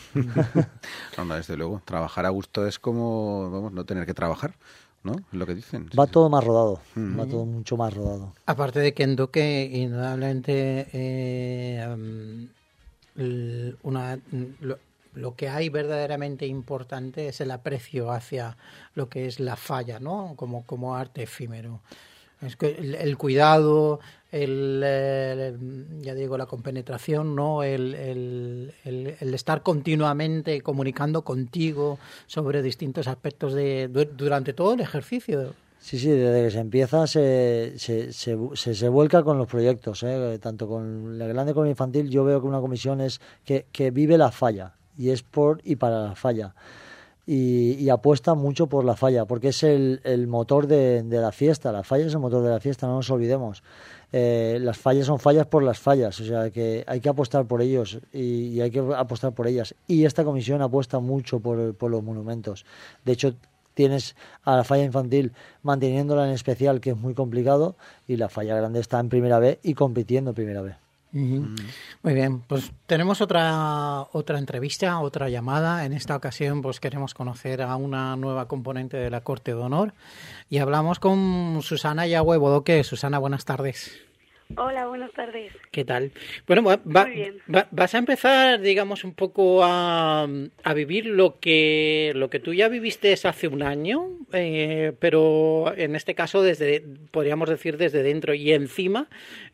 No, no, desde luego. Trabajar a gusto es como, vamos, no tener que trabajar, ¿no? Es lo que dicen. Va todo más rodado, mm. va todo mucho más rodado. Aparte de que en Duque, indudablemente, eh, um, una... Lo, Lo que hay verdaderamente importante es el aprecio hacia lo que es la falla, ¿no? Como, como arte efímero. Es que el, el cuidado, el, el, ya digo, la compenetración, ¿no? El, el, el, el estar continuamente comunicando contigo sobre distintos aspectos de durante todo el ejercicio. Sí, sí, desde que se empieza se, se, se, se, se vuelca con los proyectos, ¿eh? Tanto con la grande como la infantil. Yo veo que una comisión es que, que vive la falla. Y es por y para la falla. y, y apuesta mucho por la falla, porque es el, el motor de, de la fiesta. La falla es el motor de la fiesta, no nos olvidemos. Eh, las fallas son fallas por las fallas, o sea que hay que apostar por ellos y, y hay que apostar por ellas. Y esta comisión apuesta mucho por, por los monumentos. De hecho, tienes a la falla infantil manteniéndola en especial, que es muy complicado, y la falla grande está en primera B y compitiendo en primera B. Uh-huh. Muy bien, pues tenemos otra otra entrevista, otra llamada. En esta ocasión pues queremos conocer a una nueva componente de la Corte de Honor y hablamos con Susana Yagüe Bodoque. Susana, buenas tardes. Hola, buenas tardes. ¿Qué tal? Bueno, va, va, Muy bien. Va, vas a empezar, digamos, un poco a, a vivir lo que lo que tú ya viviste hace un año, eh, pero en este caso desde, podríamos decir, desde dentro y encima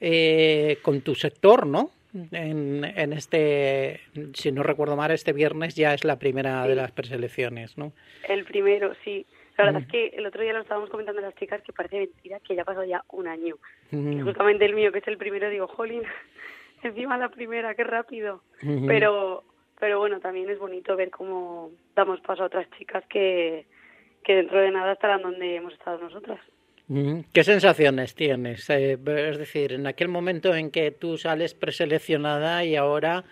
eh, con tu sector, ¿no? En, en este, si no recuerdo mal, este viernes ya es la primera Sí. de las preselecciones, ¿no? El primero, sí. La verdad Mm. es que el otro día lo estábamos comentando a las chicas que parece mentira que ya ha pasado ya un año. Mm. Y justamente el mío, que es el primero, digo, jolín, encima la primera, qué rápido. Ujú. Pero pero bueno, también es bonito ver cómo damos paso a otras chicas que, que dentro de nada estarán donde hemos estado nosotras. Mm, ¿Qué sensaciones tienes? Eh, es decir, en aquel momento en que tú sales preseleccionada y ahora,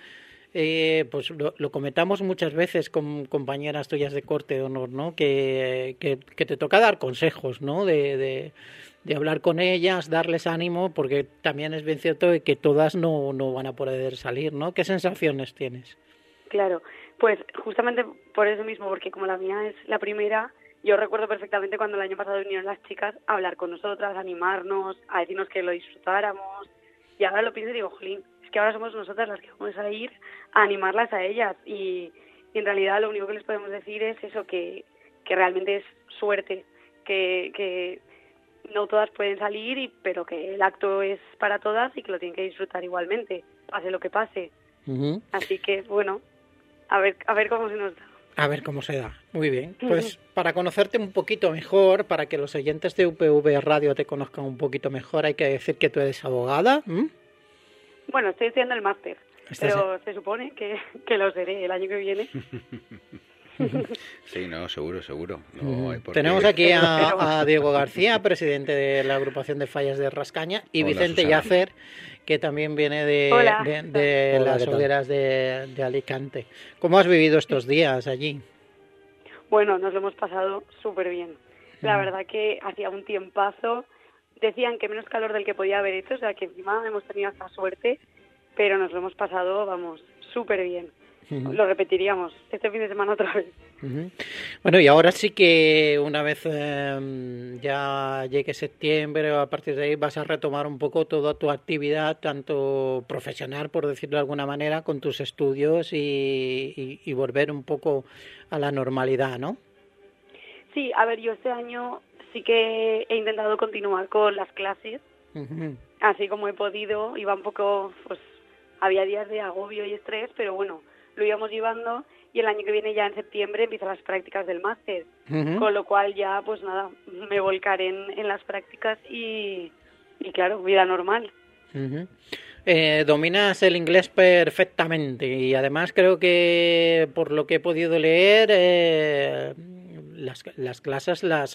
eh, pues lo, lo comentamos muchas veces con compañeras tuyas de Corte de Honor, ¿no? Que, que, que te toca dar consejos, ¿no? De, de, de hablar con ellas, darles ánimo, porque también es bien cierto de que todas no, no van a poder salir, ¿no? ¿Qué sensaciones tienes? Claro, pues justamente por eso mismo, porque como la mía es la primera, yo recuerdo perfectamente cuando el año pasado vinieron las chicas a hablar con nosotras, a animarnos, a decirnos que lo disfrutáramos, y ahora lo pienso y digo, jolín, es que ahora somos nosotras las que vamos a ir a animarlas a ellas, y, y en realidad lo único que les podemos decir es eso, que, que realmente es suerte, que, que no todas pueden salir, y, pero que el acto es para todas y que lo tienen que disfrutar igualmente, pase lo que pase. Uh-huh. Así que, bueno, a ver, a ver cómo se nos da. A ver cómo se da. Muy bien. Pues para conocerte un poquito mejor, para que los oyentes de U P V Radio te conozcan un poquito mejor, hay que decir que tú eres abogada. ¿Mm? Bueno, estoy estudiando el máster, ¿Estás pero se supone que, que lo seré el año que viene. Sí, no, seguro, seguro. No hay por Tenemos qué. aquí a, a Diego García, presidente de la agrupación de fallas de Rascaña, y Hola, Vicente Susana. Yacer, que también viene de, Hola. de, de Hola, las ¿qué tal? hogueras de, de Alicante. ¿Cómo has vivido estos días allí? Bueno, nos lo hemos pasado súper bien. La verdad que hacía un tiempazo. Decían que menos calor del que podía haber hecho, o sea que encima hemos tenido hasta suerte, pero nos lo hemos pasado, vamos, súper bien. Ujú. Lo repetiríamos este fin de semana otra vez. Ujú. Bueno, y ahora sí que una vez eh, ya llegue septiembre, a partir de ahí vas a retomar un poco toda tu actividad, tanto profesional, por decirlo de alguna manera, con tus estudios y, y, y volver un poco a la normalidad, ¿no? Sí, a ver, yo este año sí que he intentado continuar con las clases, Ujú. así como he podido. Iba un poco, pues, había días de agobio y estrés, pero bueno, lo íbamos llevando, y el año que viene, ya en septiembre, empiezan las prácticas del máster, Ujú. con lo cual ya, pues nada, me volcaré en, en las prácticas y, y claro, vida normal. Ujú. Eh, dominas el inglés perfectamente y además creo que por lo que he podido leer eh, las, las clases las,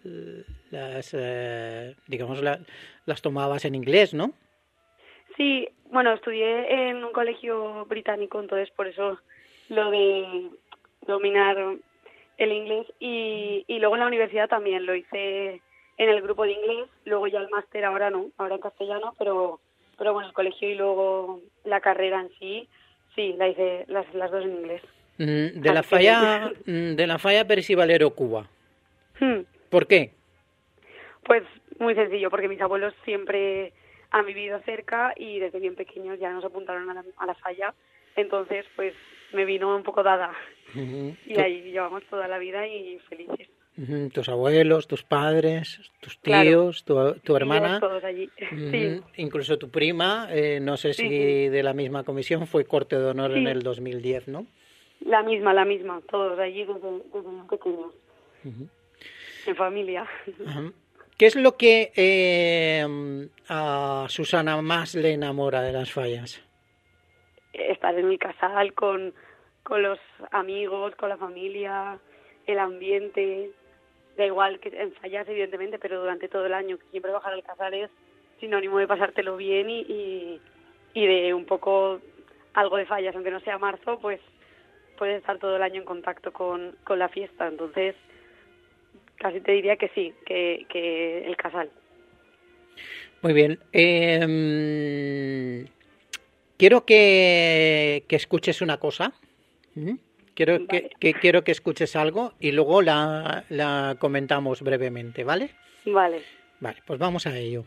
las eh, digamos la- las tomabas en inglés, ¿no? Sí, bueno, estudié en un colegio británico, entonces por eso lo de dominar el inglés, y, y luego en la universidad también lo hice en el grupo de inglés, luego ya el máster ahora no, ahora en castellano, pero pero bueno, el colegio y luego la carrera en sí, sí, la hice las, las dos en inglés. Mm, De la Así que- falla mm, de la falla Pérez y Valero, Cuba. Hmm. ¿Por qué? Pues muy sencillo, porque mis abuelos siempre han vivido cerca y desde bien pequeños ya nos apuntaron a la, a la falla, entonces pues me vino un poco dada Ujú. y Tu- ahí llevamos toda la vida y felices. ujú, tus abuelos, tus padres, tus Claro. tíos, tu, tu hermana, Y todos allí. ujú, Sí, incluso tu prima, eh, no sé Sí, si sí. de la misma comisión, fue corte de honor en Sí. el dos mil diez, ¿no? la misma, la misma, todos allí desde, desde bien pequeños, Ujú. en familia. Ajá. ¿Qué es lo que eh, a Susana más le enamora de las fallas? Estar en mi casal con, con los amigos, con la familia, el ambiente, da igual que en fallas evidentemente, pero durante todo el año, que siempre bajar al Casal es sinónimo de pasártelo bien y, y, y de un poco algo de fallas, aunque no sea marzo, pues puedes estar todo el año en contacto con, con la fiesta. Entonces, casi te diría que sí, que, que el Casal. Muy bien. Eh, quiero que, que escuches una cosa. ¿Mm? Quiero, vale. que, que, quiero que escuches algo y luego la, la comentamos brevemente, ¿vale? Vale. Vale, pues vamos a ello.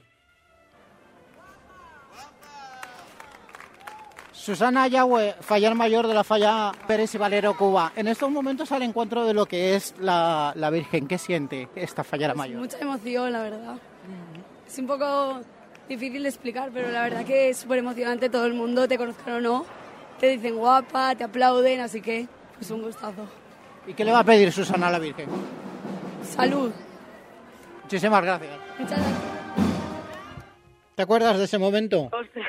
Susana Yagüe, fallar mayor de la falla Pérez y Valero, Cuba. En estos momentos al encuentro de lo que es la, la Virgen, ¿qué siente esta fallera pues mayor? Mucha emoción, la verdad. Mm. Es un poco difícil de explicar, pero la verdad que es súper emocionante. Todo el mundo, te conozcan o no, te dicen guapa, te aplauden, así que es un gustazo. ¿Y qué le va a pedir Susana a la Virgen? Salud. Muchísimas gracias. Muchas gracias. ¿Te acuerdas de ese momento?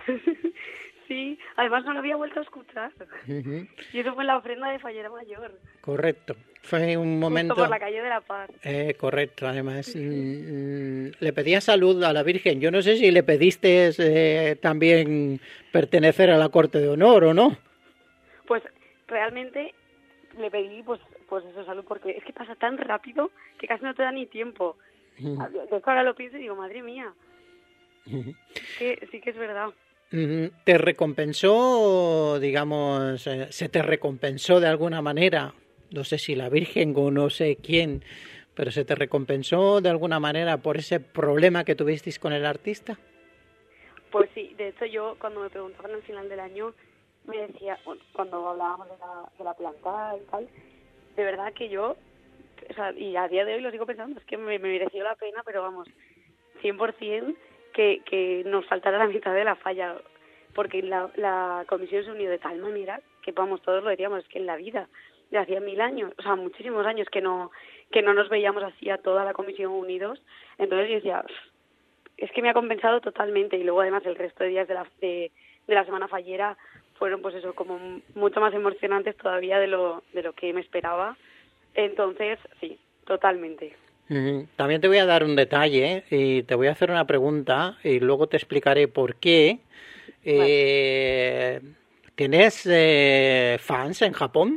Sí, además no lo había vuelto a escuchar. Uh-huh. Y eso fue la ofrenda de Fallera Mayor. Correcto. Fue un momento... Justo por la calle de la Paz. Eh, correcto, además. Mmm, le pedía salud a la Virgen. Yo no sé si le pediste eh, también pertenecer a la Corte de Honor o no. Pues realmente le pedí pues pues eso, salud, porque es que pasa tan rápido que casi no te da ni tiempo. Uh-huh. De hecho, ahora lo pienso y digo, madre mía. Uh-huh. Que sí que es verdad. ¿Te recompensó, digamos, eh, se te recompensó de alguna manera? No sé si la Virgen o no sé quién, pero ¿se te recompensó de alguna manera por ese problema que tuvisteis con el artista? Pues sí, de hecho yo cuando me preguntaban al final del año, me decía, bueno, cuando hablábamos de la, de la planta y tal, de verdad que yo, o sea, y a día de hoy lo sigo pensando, es que me, me mereció la pena, pero vamos, cien por ciento que, que nos faltara la mitad de la falla, porque la, la comisión se unió de tal manera que, vamos, todos lo diríamos, es que en la vida, de hacía mil años, o sea, muchísimos años que no que no nos veíamos así a toda la comisión unidos. Entonces yo decía, es que me ha compensado totalmente, y luego además el resto de días de la, de, de la semana fallera fueron pues eso, como mucho más emocionantes todavía de lo, de lo que me esperaba. Entonces, sí, totalmente. También te voy a dar un detalle y te voy a hacer una pregunta y luego te explicaré por qué. Eh, vale. ¿Tienes eh, fans en Japón?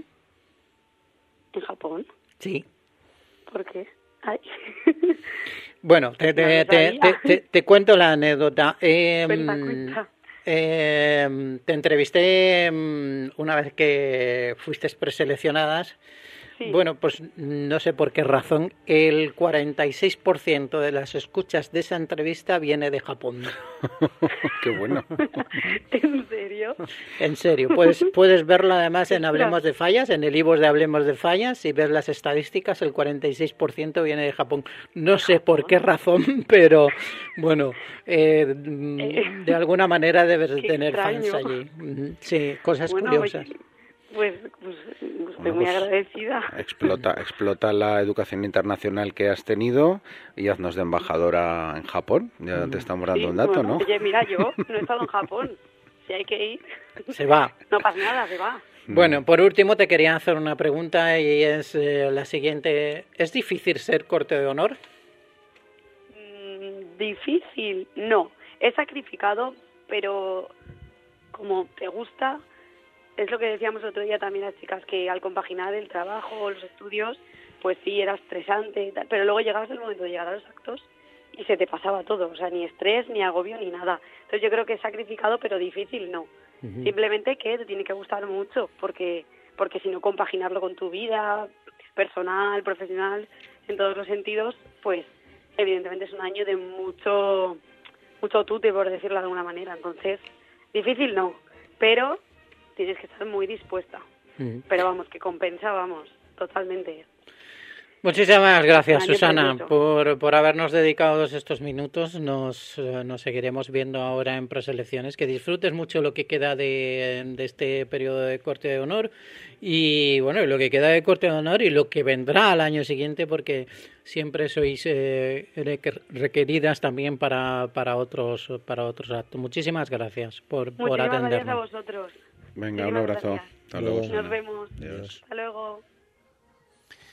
¿En Japón? Sí. ¿Por qué? Ay. Bueno, te, te, no te, te, te, te cuento la anécdota. Eh, cuenta, cuenta. Eh, te entrevisté una vez que fuiste preseleccionadas. Sí. Bueno, pues no sé por qué razón, el cuarenta y seis por ciento de las escuchas de esa entrevista viene de Japón. ¡Qué bueno! ¿En serio? En serio. Puedes, puedes verla además en Hablemos de Fallas, en el iVoox de Hablemos de Fallas, y ver las estadísticas, el cuarenta y seis por ciento viene de Japón. No sé por qué razón, pero bueno, eh, de alguna manera debes de tener extraño. fans allí. Sí, cosas bueno, curiosas. Oye. Pues, pues estoy bueno, muy pues agradecida. Explota, explota la educación internacional que has tenido y haznos de embajadora en Japón. Ya te estamos dando sí, un dato, bueno, ¿no? Oye, mira, yo no he estado en Japón. Si hay que ir, se va. No pasa nada, se va. Bueno, por último te quería hacer una pregunta y es eh, la siguiente. ¿Es difícil ser Corte de Honor? Mm, difícil, no. He sacrificado, pero como te gusta... Es lo que decíamos otro día también las chicas, que al compaginar el trabajo, los estudios, pues sí, era estresante, pero luego llegabas el momento de llegar a los actos y se te pasaba todo, o sea, ni estrés, ni agobio, ni nada. Entonces yo creo que es sacrificado, pero difícil no. Uh-huh. Simplemente que te tiene que gustar mucho, porque porque si no compaginarlo con tu vida personal, profesional, en todos los sentidos, pues evidentemente es un año de mucho, mucho tute, por decirlo de alguna manera. Entonces, difícil no, pero... tienes que estar muy dispuesta. Uh-huh. Pero vamos, que compensa, vamos, totalmente. Muchísimas gracias, Susana, por, por habernos dedicado estos minutos. Nos, nos seguiremos viendo ahora en preselecciones. Que disfrutes mucho lo que queda de, de este periodo de Corte de Honor y, bueno, lo que queda de Corte de Honor y lo que vendrá al año siguiente, porque siempre sois eh, requeridas también para, para, otros, para otros actos. Muchísimas gracias por, Muchísimas por atendernos. gracias a vosotros. Venga, un abrazo. Gracias. Hasta luego. Nos vemos. Adiós. Hasta luego.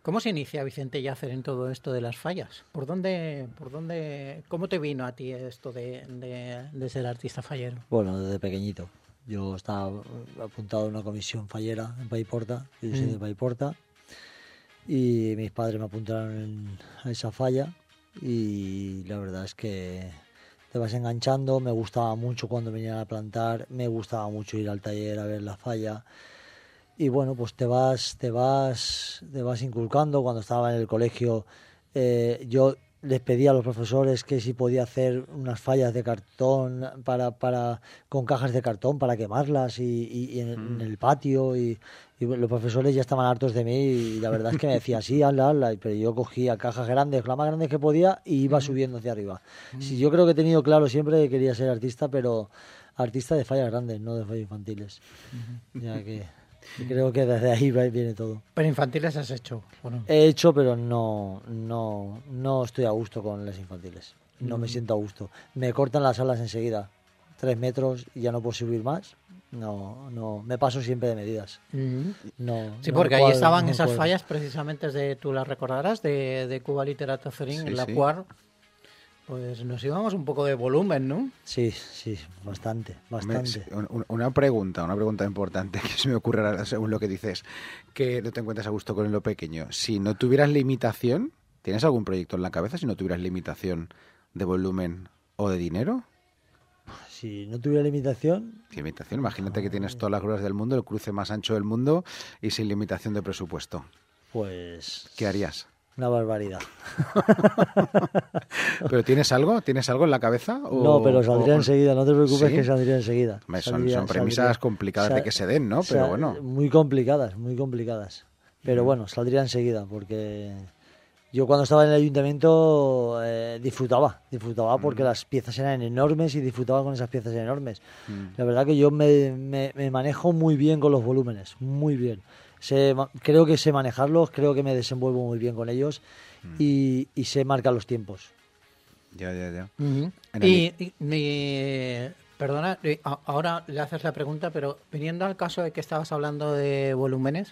¿Cómo se inicia Vicente Yácer en todo esto de las fallas? ¿Por dónde, por dónde, cómo te vino a ti esto de, de, de ser artista fallero? Bueno, desde pequeñito. Yo estaba apuntado a una comisión fallera en Paiporta, yo soy mm. de Paiporta, y mis padres me apuntaron en, a esa falla, y la verdad es que te vas enganchando. Me gustaba mucho cuando venían a plantar, me gustaba mucho ir al taller a ver la falla, y bueno, pues te vas, te vas, te vas inculcando. Cuando estaba en el colegio, eh, yo les pedí a los profesores que si podía hacer unas fallas de cartón para, para con cajas de cartón para quemarlas y, y, y en, mm. en el patio, y, y los profesores ya estaban hartos de mí, y la verdad es que me decía sí, hazla, hazla, pero yo cogía cajas grandes, las más grandes que podía, y iba mm. subiendo hacia arriba. Mm. Sí, yo creo que he tenido claro siempre que quería ser artista, pero artista de fallas grandes, no de fallas infantiles. Mm. Ya que y creo que desde ahí viene todo. ¿Pero infantiles has hecho o no? He hecho, pero no, no, no estoy a gusto con las infantiles. No mm. me siento a gusto. Me cortan las alas enseguida. Tres metros y ya no puedo subir más. No, no. Me paso siempre de medidas. Mm. No, sí, no porque cuadro, ahí estaban no esas cuadro. fallas precisamente, de, tú las recordarás, de, de Cuba Literato Ferín, sí, en la sí. cual pues nos íbamos un poco de volumen, ¿no? Sí, sí, bastante, bastante. Me, una pregunta, una pregunta importante que se me ocurre ahora según lo que dices, que no te encuentras a gusto con lo pequeño. Si no tuvieras limitación, ¿tienes algún proyecto en la cabeza si no tuvieras limitación de volumen o de dinero? Si no tuviera limitación... Sin limitación, imagínate que tienes todas las grúas del mundo, el cruce más ancho del mundo y sin limitación de presupuesto. Pues... ¿Qué harías? Una barbaridad. ¿Pero tienes algo? ¿Tienes algo en la cabeza? O, no, pero saldría o... enseguida, no te preocupes, ¿sí? Que saldría enseguida. Son, saldría, son premisas saldría, complicadas sal, de que se den, ¿no? Pero sal, bueno. Muy complicadas, muy complicadas. Pero mm. bueno, saldría enseguida, porque yo cuando estaba en el ayuntamiento eh, disfrutaba, disfrutaba porque mm. las piezas eran enormes y disfrutaba con esas piezas enormes. Mm. La verdad que yo me, me, me manejo muy bien con los volúmenes, muy bien. Sé, creo que sé manejarlos, creo que me desenvuelvo muy bien con ellos mm. y, y sé marcar los tiempos. Ya, ya, ya. Uh-huh. Y, y, y, perdona, ahora le haces la pregunta, pero viniendo al caso de que estabas hablando de volúmenes,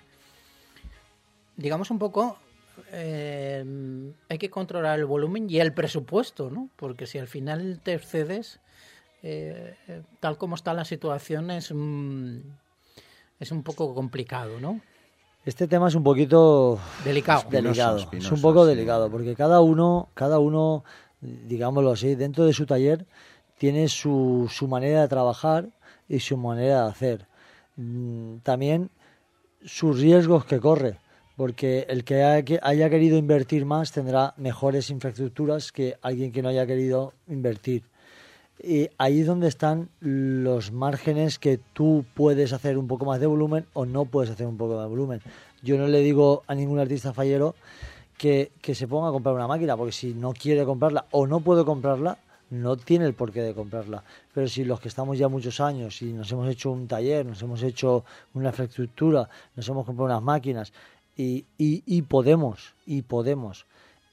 digamos un poco, eh, hay que controlar el volumen y el presupuesto, ¿no? Porque si al final te excedes, eh, tal como está la situación, es, mm, es un poco complicado, ¿no? Este tema es un poquito delicado, delicado. Espinoso, es un poco sí. delicado porque cada uno, cada uno, digámoslo así, dentro de su taller tiene su, su manera de trabajar y su manera de hacer. También sus riesgos que corre, porque el que haya querido invertir más tendrá mejores infraestructuras que alguien que no haya querido invertir. Y ahí es donde están los márgenes que tú puedes hacer un poco más de volumen o no puedes hacer un poco más de volumen. Yo no le digo a ningún artista fallero que, que se ponga a comprar una máquina, porque si no quiere comprarla o no puede comprarla, no tiene el porqué de comprarla. Pero si los que estamos ya muchos años y nos hemos hecho un taller, nos hemos hecho una infraestructura, nos hemos comprado unas máquinas y, y, y podemos, y podemos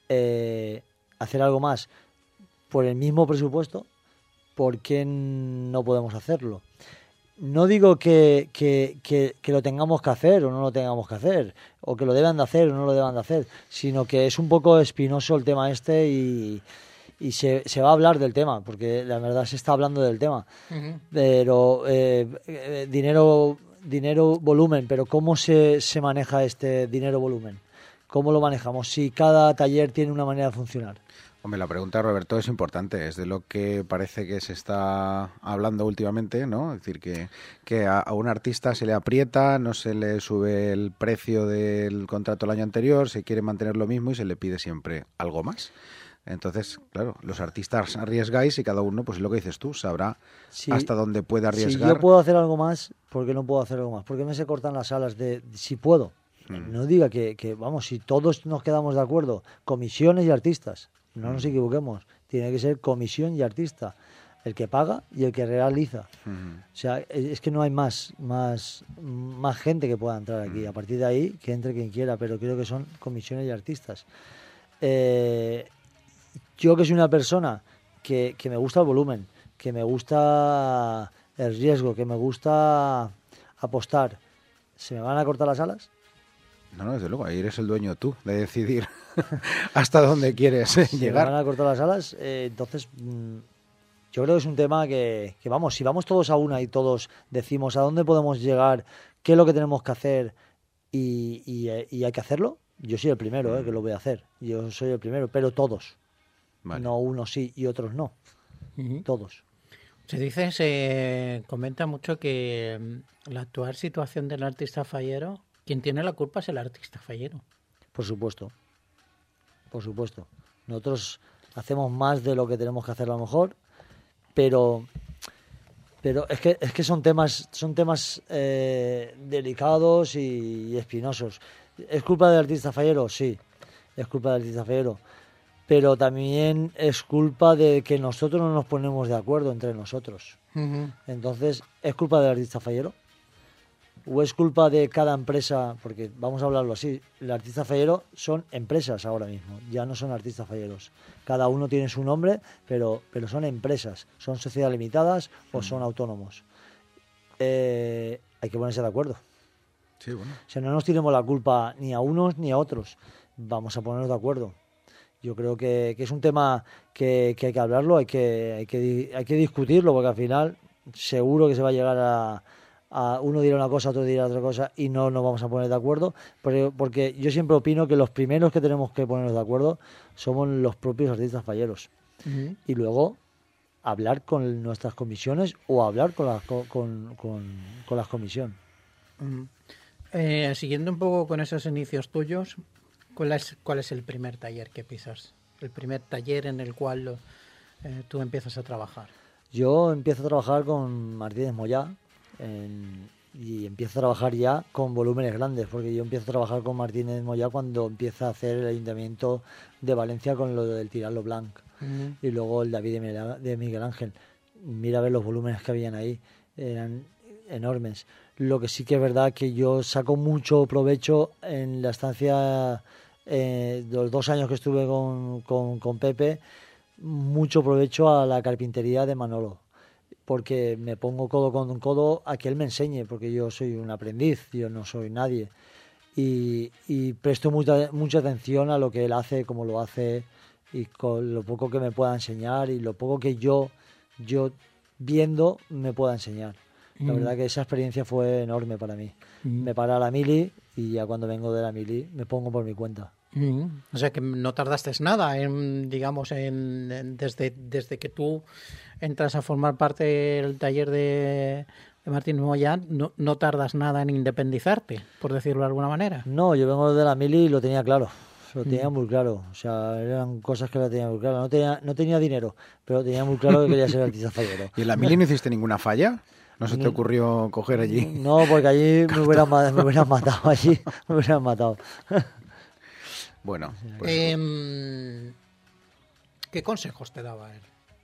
eh, hacer algo más por el mismo presupuesto, ¿por qué no podemos hacerlo? No digo que, que, que, que lo tengamos que hacer o no lo tengamos que hacer, o que lo deban de hacer o no lo deban de hacer, sino que es un poco espinoso el tema este y, y se, se va a hablar del tema, porque la verdad se está hablando del tema. Uh-huh. Pero eh, eh, dinero, dinero, volumen, pero ¿cómo se, se maneja este dinero-volumen? ¿Cómo lo manejamos? Si cada taller tiene una manera de funcionar. Hombre, la pregunta, Roberto, es importante. Es de lo que parece que se está hablando últimamente, ¿no? Es decir, que, que a, a un artista se le aprieta, no se le sube el precio del contrato el año anterior, se quiere mantener lo mismo y se le pide siempre algo más. Entonces, claro, los artistas arriesgáis y cada uno, pues es lo que dices tú, sabrá sí, hasta dónde puede arriesgar. Si yo puedo hacer algo más, ¿por qué no puedo hacer algo más? ¿Por qué me se cortan las alas de si puedo? Mm. No diga que, que, vamos, si todos nos quedamos de acuerdo, comisiones y artistas, no nos equivoquemos, tiene que ser comisión y artista, el que paga y el que realiza. Uh-huh. O sea, es que no hay más, más, más gente que pueda entrar aquí. Uh-huh. A partir de ahí, que entre quien quiera, pero creo que son comisiones y artistas. Eh, yo que soy una persona que, que me gusta el volumen, que me gusta el riesgo, que me gusta apostar, ¿se me van a cortar las alas? No, no, desde luego, ahí eres el dueño tú de decidir hasta dónde quieres eh, Si llegar. van a cortar las alas, eh, entonces mmm, yo creo que es un tema que, que, vamos, si vamos todos a una y todos decimos a dónde podemos llegar, qué es lo que tenemos que hacer y, y, y hay que hacerlo, yo soy el primero eh, que lo voy a hacer. Yo soy el primero, pero todos. Vale. No unos sí y otros no. Uh-huh. Todos. Se dice, se comenta mucho que la actual situación del artista fallero, quien tiene la culpa es el artista fallero. Por supuesto. Por supuesto. Nosotros hacemos más de lo que tenemos que hacer a lo mejor, pero pero es que es que son temas son temas eh, delicados y, y espinosos. ¿Es culpa del artista fallero? Sí, es culpa del artista fallero. Pero también es culpa de que nosotros no nos ponemos de acuerdo entre nosotros. Uh-huh. Entonces, ¿es culpa del artista fallero? ¿O es culpa de cada empresa? Porque vamos a hablarlo así, el artista fallero son empresas ahora mismo, ya no son artistas falleros. Cada uno tiene su nombre, pero, pero son empresas, son sociedades limitadas o uh-huh. son autónomos. Eh, hay que ponerse de acuerdo. Sí, bueno. O sea, no nos tiremos la culpa ni a unos ni a otros, vamos a ponernos de acuerdo. Yo creo que, que es un tema que, que hay que hablarlo, hay que, hay, que, hay que discutirlo, porque al final seguro que se va a llegar a, a... Uno dirá una cosa, otro dirá otra cosa y no nos vamos a poner de acuerdo, porque, porque yo siempre opino que los primeros que tenemos que ponernos de acuerdo somos los propios artistas falleros. Uh-huh. Y luego hablar con nuestras comisiones o hablar con, la, con, con, con las comisiones. Uh-huh. Eh, siguiendo un poco con esos inicios tuyos, ¿Cuál es, ¿Cuál es el primer taller que pisas? El primer taller en el cual eh, tú empiezas a trabajar. Yo empiezo a trabajar con Martínez Moyá en, y empiezo a trabajar ya con volúmenes grandes, porque yo empiezo a trabajar con Martínez Moyá cuando empieza a hacer el Ayuntamiento de Valencia con lo del Tirarlo Blanc uh-huh. y luego el David de Miguel Ángel. Mira a ver los volúmenes que habían ahí, eran enormes. Lo que sí que es verdad que yo saco mucho provecho en la estancia, eh, los dos años que estuve con, con, con Pepe, mucho provecho a la carpintería de Manolo, porque me pongo codo con codo a que él me enseñe, porque yo soy un aprendiz, yo no soy nadie, y, y presto mucha, mucha atención a lo que él hace, cómo lo hace, y con lo poco que me pueda enseñar y lo poco que yo, yo viendo me pueda enseñar. La mm. verdad que esa experiencia fue enorme para mí. Mm. Me para la mili y ya cuando vengo de la mili me pongo por mi cuenta. Mm. O sea que no tardaste nada en, digamos, en, en desde, desde que tú entras a formar parte del taller de, de Martín Moyá, no, no tardas nada en independizarte, por decirlo de alguna manera. No, yo vengo de la mili y lo tenía claro. Lo tenía mm. muy claro. O sea, eran cosas que lo tenía muy claro. No tenía, no tenía dinero, pero tenía muy claro que quería ser artista fallero. ¿Y en la mili no hiciste ninguna falla? ¿No se te ocurrió coger allí? No, porque allí me hubieran, me hubieran matado. Allí me hubieran matado. Bueno. Pues... Eh, ¿Qué consejos te daba él?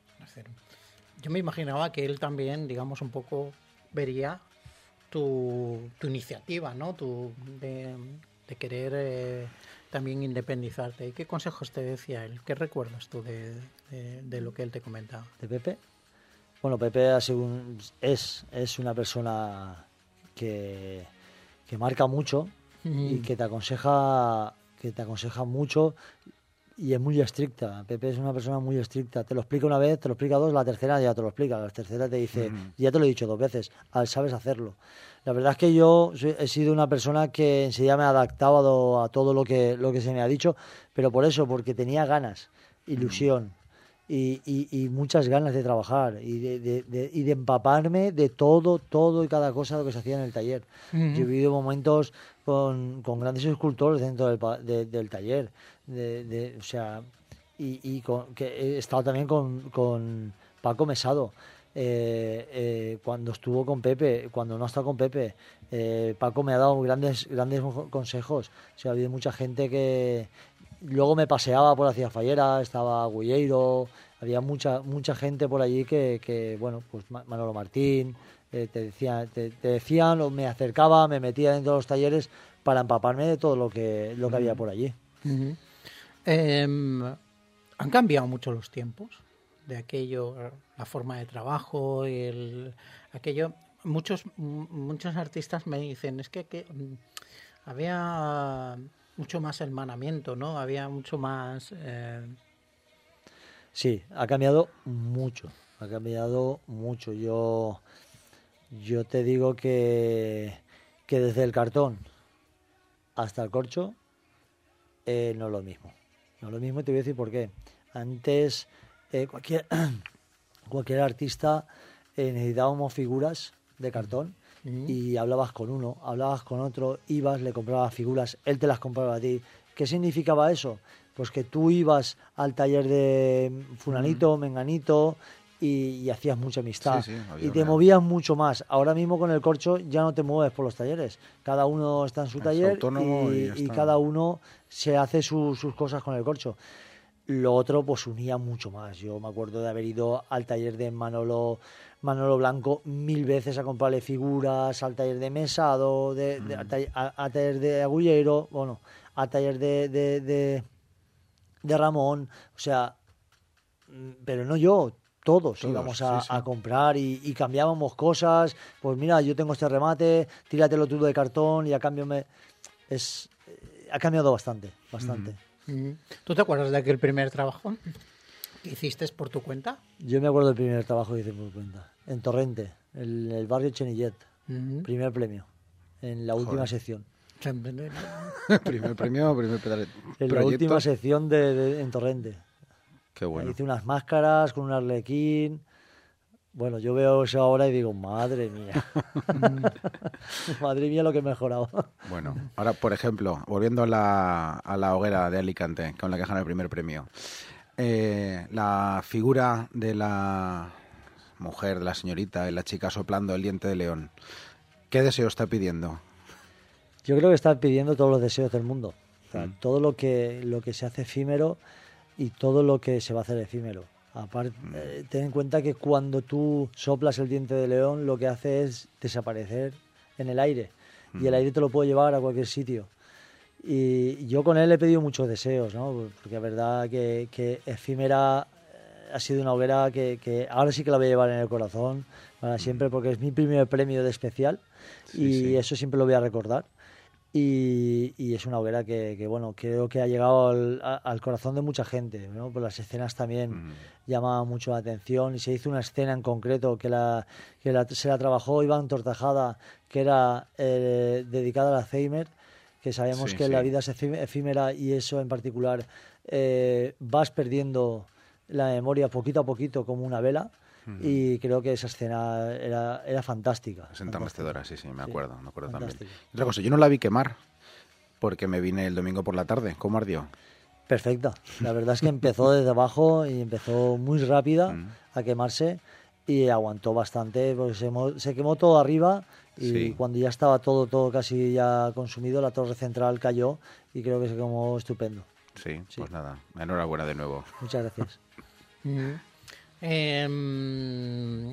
Yo me imaginaba que él también, digamos, un poco vería tu, tu iniciativa, ¿no? Tu, de, de querer eh, también independizarte. ¿Qué consejos te decía él? ¿Qué recuerdas tú de, de, de lo que él te comentaba? ¿De Pepe? Bueno, Pepe ha sido un, es, es una persona que, que marca mucho mm. y que te aconseja que te aconseja mucho y es muy estricta. Pepe es una persona muy estricta. Te lo explica una vez, te lo explica dos, la tercera ya te lo explica. La tercera te dice, mm. ya te lo he dicho dos veces, sabes hacerlo. La verdad es que yo he sido una persona que enseguida me ha adaptado a todo lo que, lo que se me ha dicho, pero por eso, porque tenía ganas, ilusión. Mm. Y, y, y muchas ganas de trabajar y de, de, de, y de empaparme de todo, todo y cada cosa de lo que se hacía en el taller. Uh-huh. Yo he vivido momentos con, con grandes escultores dentro del, de, del taller, de, de, o sea, y, y con, que he estado también con, con Paco Mesado, eh, eh, cuando estuvo con Pepe, cuando no ha estado con Pepe, eh, Paco me ha dado grandes, grandes consejos. O sea, ha habido mucha gente que... Luego me paseaba por la Ciudad Fallera, estaba Guilleiro, había mucha mucha gente por allí que, que bueno, pues Manolo Martín, eh, te, decía, te, te decían, o me acercaba, me metía dentro de los talleres para empaparme de todo lo que lo que había por allí. Uh-huh. Eh, ¿Han cambiado mucho los tiempos de aquello, la forma de trabajo, el aquello? Muchos muchos artistas me dicen, es que... que había mucho más hermanamiento, ¿no? Había mucho más... Eh... Sí, ha cambiado mucho, ha cambiado mucho. Yo, yo te digo que, que desde el cartón hasta el corcho eh, no es lo mismo. No es lo mismo, te voy a decir por qué. Antes eh, cualquier, cualquier artista eh, necesitábamos figuras de cartón mm. y hablabas con uno, hablabas con otro, ibas, le comprabas figuras, él te las compraba a ti. ¿Qué significaba eso? Pues que tú ibas al taller de fulanito, mm. menganito y, y hacías mucha amistad sí, sí, y te una... movías mucho más. Ahora mismo con el corcho ya no te mueves por los talleres. Cada uno está en su es taller y, y, y cada uno se hace su, sus cosas con el corcho. Lo otro pues unía mucho más. Yo me acuerdo de haber ido al taller de Manolo Manolo Blanco mil veces a comprarle figuras, al taller de Mesado, de, de, mm. a, taller, a, a taller de Agullero, bueno, al taller de, de, de, de Ramón, o sea, pero no yo, todos, todos íbamos a, sí, sí. a comprar y, y cambiábamos cosas. Pues mira, yo tengo este remate, tíratelo tú de cartón y a cambio me... es ha cambiado bastante, bastante. Mm. ¿Tú te acuerdas de aquel primer trabajo que hiciste por tu cuenta? Yo me acuerdo del primer trabajo que hice por cuenta. En Torrente, en el barrio Chenillet. Uh-huh. Primer premio, en la última Joder. sección. primer premio, primer proyecto. En la última sección de, de, en Torrente. Qué bueno. Hice unas máscaras con un arlequín. Bueno, yo veo eso ahora y digo, madre mía. Madre mía lo que he mejorado. Bueno, ahora, por ejemplo, volviendo a la, a la hoguera de Alicante, con la que gana el primer premio. Eh, la figura de la mujer, de la señorita y la chica soplando el diente de león. ¿Qué deseo está pidiendo? Yo creo que está pidiendo todos los deseos del mundo. O sea, mm. Todo lo que, lo que se hace efímero y todo lo que se va a hacer efímero. Aparte, eh, ten en cuenta que cuando tú soplas el diente de león, lo que hace es desaparecer en el aire. Mm. Y el aire te lo puede llevar a cualquier sitio. Y yo con él he pedido muchos deseos, ¿no? Porque es verdad que, que efímera ha sido una hoguera que, que ahora sí que la voy a llevar en el corazón para siempre, porque es mi primer premio de especial. Sí, y sí. Eso siempre lo voy a recordar. Y, y es una hoguera que, que, bueno, creo que ha llegado al, a, al corazón de mucha gente, ¿no? Pues las escenas también mm. llamaban mucho la atención y se hizo una escena en concreto que, la, que la, se la trabajó Iván Tortajada, que era eh, dedicada al Alzheimer, que sabemos sí, que sí. la vida es efímera y eso en particular eh, vas perdiendo la memoria poquito a poquito como una vela. Y creo que esa escena era, era fantástica. Es enternecedora, sí, sí, me acuerdo, sí, me acuerdo también. Otra cosa, yo no la vi quemar, porque me vine el domingo por la tarde. ¿Cómo ardió? Perfecta. La verdad es que empezó desde abajo y empezó muy rápida mm. a quemarse y aguantó bastante, porque se, se quemó todo arriba y sí. cuando ya estaba todo, todo casi ya consumido, la torre central cayó y creo que se quemó estupendo. Sí, sí. Pues nada, enhorabuena de nuevo. Muchas gracias. mm. Eh,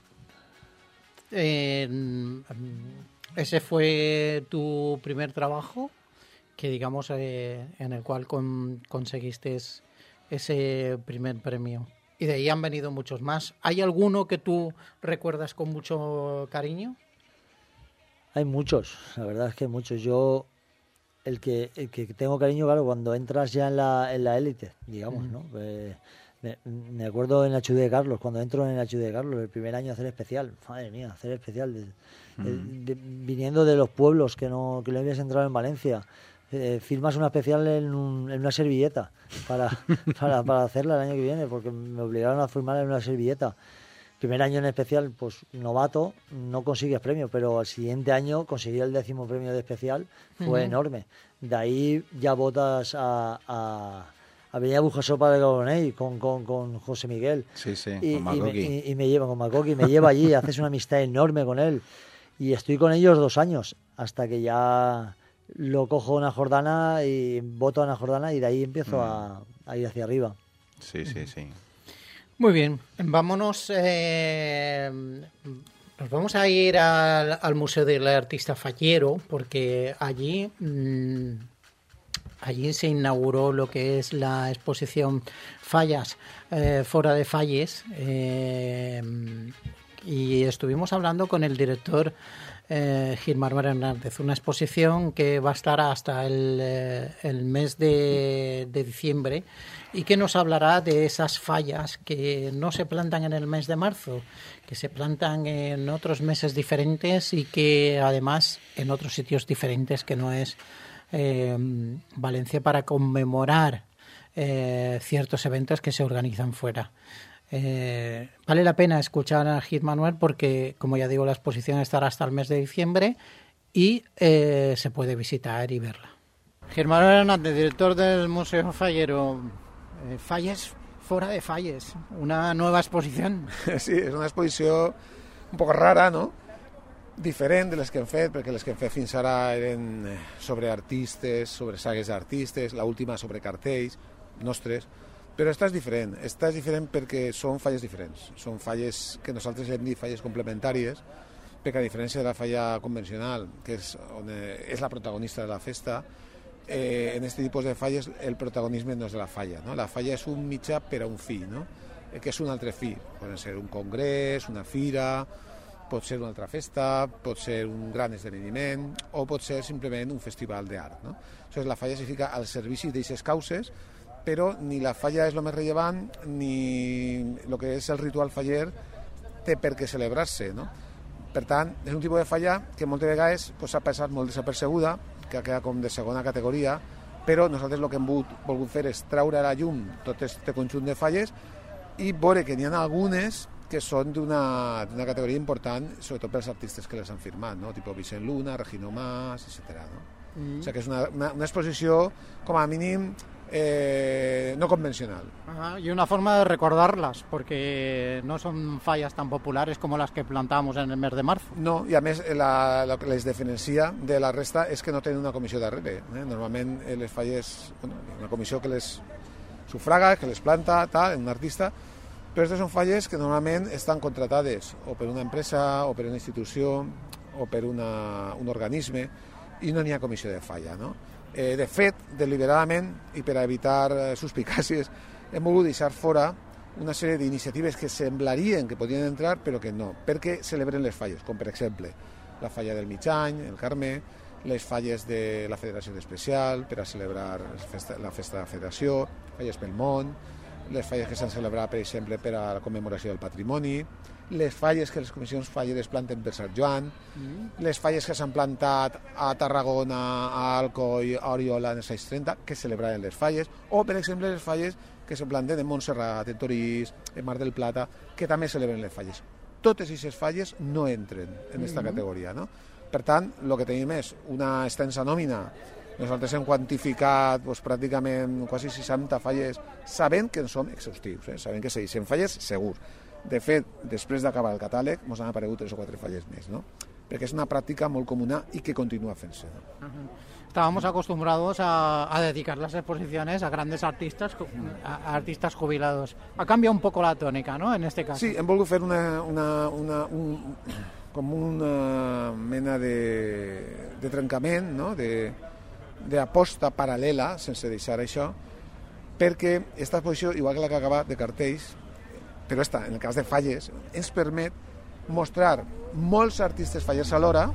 eh, ese fue tu primer trabajo, que digamos eh, en el cual con, conseguiste ese primer premio. Y de ahí han venido muchos más. ¿Hay alguno que tú recuerdas con mucho cariño? Hay muchos, la verdad es que hay muchos. Yo, el que, el que tengo cariño, claro, cuando entras ya en la en la élite, digamos, ¿no? Eh, Me, me acuerdo en la Ciudad de Carlos, cuando entro en la Ciudad de Carlos, el primer año hacer especial, madre mía, hacer especial, de, mm. de, de, viniendo de los pueblos que no que no habías entrado en Valencia, eh, firmas una especial en, un, en una servilleta para, para, para hacerla el año que viene, porque me obligaron a firmar en una servilleta. Primer año en especial, pues novato, no consigues premio, pero al siguiente año conseguí el décimo premio de especial, fue mm. enorme. De ahí ya votas a... a Avenida Bujasopa de Carbonell con, con, con José Miguel. Sí, sí, y, con Macoqui. Y, y, y me lleva con Macoqui, me lleva allí, haces una amistad enorme con él. Y estoy con ellos dos años, hasta que ya lo cojo una Jordana y voto a una Jordana y de ahí empiezo mm. a, a ir hacia arriba. Sí, sí, sí. Muy bien, vámonos... Eh... Nos vamos a ir al, al Museo del Artista Fallero, porque allí... Mmm, Allí se inauguró lo que es la exposición Fallas, eh, Fora de Falles, eh, y estuvimos hablando con el director eh, Gilmar Hernández, una exposición que va a estar hasta el, eh, el mes de, de diciembre y que nos hablará de esas fallas que no se plantan en el mes de marzo, que se plantan en otros meses diferentes y que además en otros sitios diferentes que no es eh, Valencia, para conmemorar eh, ciertos eventos que se organizan fuera. Eh, vale la pena escuchar a Gil Manuel porque, como ya digo, la exposición estará hasta el mes de diciembre y eh, se puede visitar y verla. Gil Manuel Hernández, director del Museo Fallero. Eh, Falles fora de Falles, una nueva exposición. Sí, és una exposició un poc rara, no? Diferent de les que hem fet, perquè les que hem fet fins ara eren sobre artistes, sobre sagues d'artistes, l'última sobre cartells nostres, però esta és diferent. Esta és diferent perquè són falles diferents. Són falles que nosaltres hem dit falles complementàries, perquè a diferència de la falla convencional, que és, on és la protagonista de la festa, eh, en aquest tipus de falles el protagonisme no és de la falla, no? La falla és un mitjà per a un fi, no? Eh, que és un altre fi. Poden ser un congrés, una fira, pot ser una altra festa, pot ser un gran esdeveniment o pot ser simplement un festival d'art, no? Aleshores, la falla se fica al servici d'aquestes causes, però ni la falla és el més rellevant ni el que és el ritual faller té per què celebrar-se, no? Per tant, és un tipus de falla que moltes vegades s'ha pues, passat molt desapercebuda, que queda com de segona categoria, però nosaltres el que hem volgut fer és treure a la llum tot aquest conjunt de falles i veure que n'hi ha algunes que són d'una categoria important, sobretot pels artistes que les han firmat, no? Tipo Vicent Luna, Regino Mas, etcètera. No? Mm. O sigui que és una, una, una exposició, com a mínim, Eh, no convencional. Ajá, y una forma de recordarlas, porque no son fallas tan populares como las que plantamos en el mes de marzo. No, i a més la, la que les diferencia de la resta és que no tenen una comissió darrere. Eh? Normalment les falles, bueno, una comissió que les sufraga, que les planta, tal, un artista, però aquestes són falles que normalment estan contratades o per una empresa, o per una institució, o per una, un organisme, i no n'hi ha comissió de falla, no? Eh, de fet, deliberadament, i per a evitar suspicàcies, hem volgut deixar fora una sèrie d'iniciatives que semblarien que podien entrar, però que no, perquè celebren les falles, com per exemple la falla del mig any, el Carme, les falles de la Federació d'Especial per a celebrar la festa de la Federació, falles pel món, les falles que s'han celebrat, per exemple, per a la commemoració del patrimoni, les falles que les comissions falleres planten per Sant Joan, mm. les falles que s'han plantat a Tarragona, a Alcoi, a Oriola en els anys trenta, que celebraven les falles, o, per exemple, les falles que se planten en Montserrat, en Torís, en Mar del Plata, que també celebren les falles. Totes aquestes falles no entren en aquesta mm. categoria, no? Per tant, el que tenim és una extensa nòmina. Nosaltres hem quantificat doncs, pràcticament quasi seixanta falles, sabent que en som exhaustius, eh? Sabent que segueixen falles, segur. De fet, després d'acabar el catàleg, ens han aparegut tres o quatre falles més, ¿no? Perquè és una pràctica molt comuna i que continua fent-se, ¿no? Uh-huh. Estábamos acostumbrados a, a dedicar las exposiciones a grandes artistas, a artistas jubilados. Ha cambiado un poco la tónica, ¿no? En este caso. Sí, hem volgut fer una, una, una, un, com una mena de, de trencament, no? De, d'aposta paral·lela, sense deixar això, perquè aquesta exposició, igual que la que ha acabat de cartells, però esta, en el cas de falles, ens permet mostrar molts artistes fallers alhora,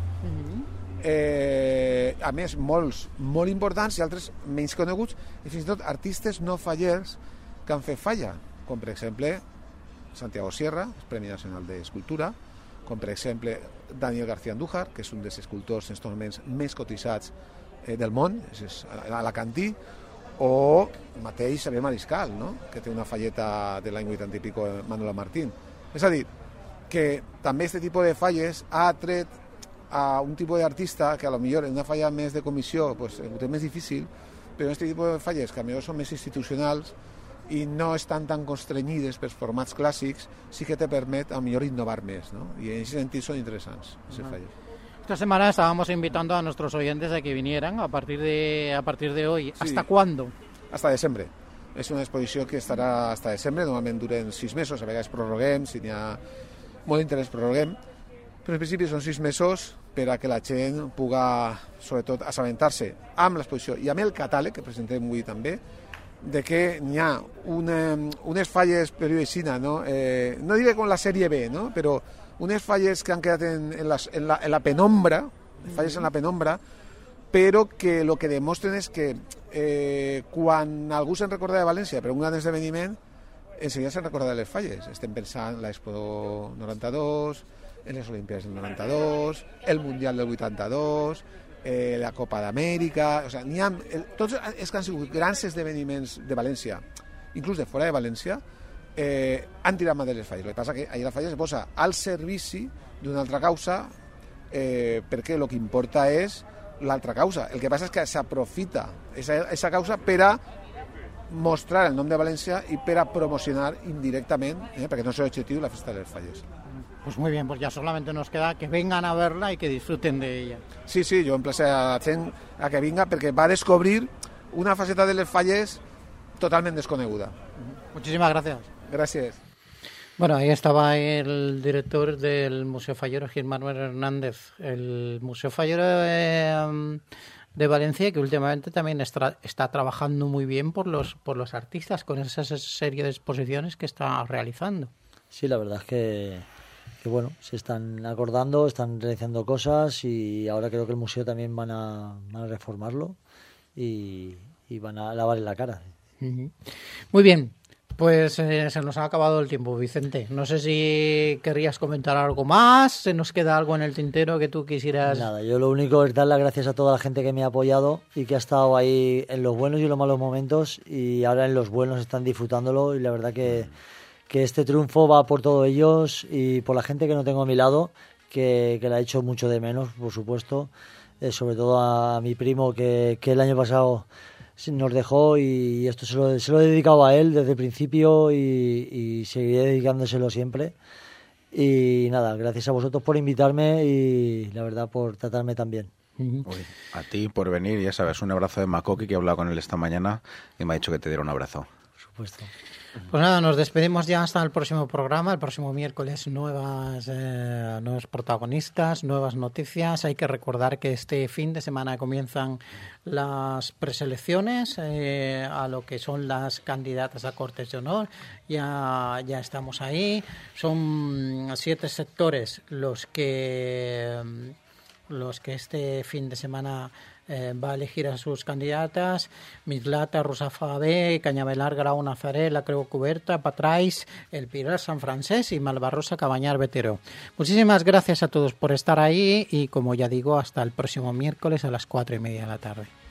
eh, a més molts molt importants i altres menys coneguts, i fins i tot artistes no fallers que han fet falla, com per exemple Santiago Sierra, Premi Nacional d'Escultura, com per exemple Daniel García Andújar, que és un dels escultors en aquests moments més cotitzats eh, del món, és alacantí, o mateix Xavier Mariscal, no? Que té una falleta de l'any vuitanta i pico Manuela Martín. És a dir, que també aquest tipus de falles ha atret a un tipus d'artista que a lo millor en una falla més de comissió pues, ho té més difícil, però en aquest tipus de falles que a millor són més institucionals i no estan tan constrenyides pels formats clàssics, sí que te permet a millor innovar més, ¿no? I en aquest sentit són interessants, aquestes uh-huh. falles. Esta semana estábamos invitando a nuestros oyentes a que vinieran a partir de, a partir de hoy. Sí. ¿Hasta cuándo? Hasta desembre. És una exposició que estarà hasta desembre, normalment duren sis mesos, a vegades prorroguem, si n'hi ha molt interès prorroguem, però en principi són sis mesos per a que la gent puga, sobretot, assabentar-se amb l'exposició i amb el catàleg, que presentem avui també, de que n'hi ha una, unes falles per aixina, no? Eh, no diré com la sèrie B, no? Però unes falles que han quedat en, en, les, en, la, en la penombra, falles en la penombra, però que el que demostren és que eh, quan algú se'n recorda de València per un gran esdeveniment, enseguida se'n recorda de les falles. Estem pensant en l'Expo noranta-dos, en les Olimpiades del noranta-dos, el Mundial del vuitanta-dos, eh, la Copa d'Amèrica... O sigui, n'hi ha, el, tots els que han sigut grans esdeveniments de València, inclús de fora de València, eh, han tirat mà de les falles. El que passa que ahir la falla es posa al servici d'una altra causa, eh, perquè el que importa és l'altra causa. El que passa és que s'aprofita aquesta causa per a mostrar el nom de València y per a promocionar indirectament, eh, perquè no és l'objectiu, la festa de les falles. Pues muy bien, pues ya solamente nos queda que vengan a verla y que disfruten de ella. Sí, sí, jo emplaço a la gent a que vinga perquè va a descobrir una faceta de les falles totalment desconeguda. Muchísimas gracias. Gràcies. Bueno, ahí estaba el director del Museo Fallero, Gil Manuel Hernández. El Museo Fallero de, de Valencia, que últimamente también está, está trabajando muy bien por los, por los artistas, con esa serie de exposiciones que está realizando. Sí, la verdad es que, que bueno, se están acordando, están realizando cosas y ahora creo que el museo también van a, van a reformarlo y, y van a lavarle la cara. Uh-huh. Muy bien. Pues eh, se nos ha acabado el tiempo, Vicente. No sé si querrías comentar algo más, se nos queda algo en el tintero que tú quisieras... Nada, yo lo único es dar las gracias a toda la gente que me ha apoyado y que ha estado ahí en los buenos y en los malos momentos y ahora en los buenos están disfrutándolo y la verdad que, que este triunfo va por todos ellos y por la gente que no tengo a mi lado, que, que la he hecho mucho de menos, por supuesto, eh, sobre todo a mi primo que, que el año pasado... nos dejó y esto se lo, se lo he dedicado a él desde el principio y, y seguiré dedicándoselo siempre. Y nada, gracias a vosotros por invitarme y la verdad por tratarme tan bien. Uy, a ti por venir, ya sabes, un abrazo de Makoki, que he hablado con él esta mañana y me ha dicho que te diera un abrazo. Por supuesto. Pues nada, nos despedimos ya hasta el próximo programa. El próximo miércoles nuevas, eh, nuevos protagonistas, nuevas noticias. Hay que recordar que este fin de semana comienzan las preselecciones eh, a lo que son las candidatas a Cortes de Honor. Ya, ya estamos ahí. Son siete sectores los que, los que este fin de semana... Eh, va a elegir a sus candidatas: Mislata, Rusafa B, Cañavelar, Grau, Nazaré, La Creu Coberta, Patrais, El Pilar, San Francés y Malvarrosa, Cabañar, Vetero. Muchísimas gracias a todos por estar ahí y, como ya digo, hasta el próximo miércoles a las cuatro y media de la tarde.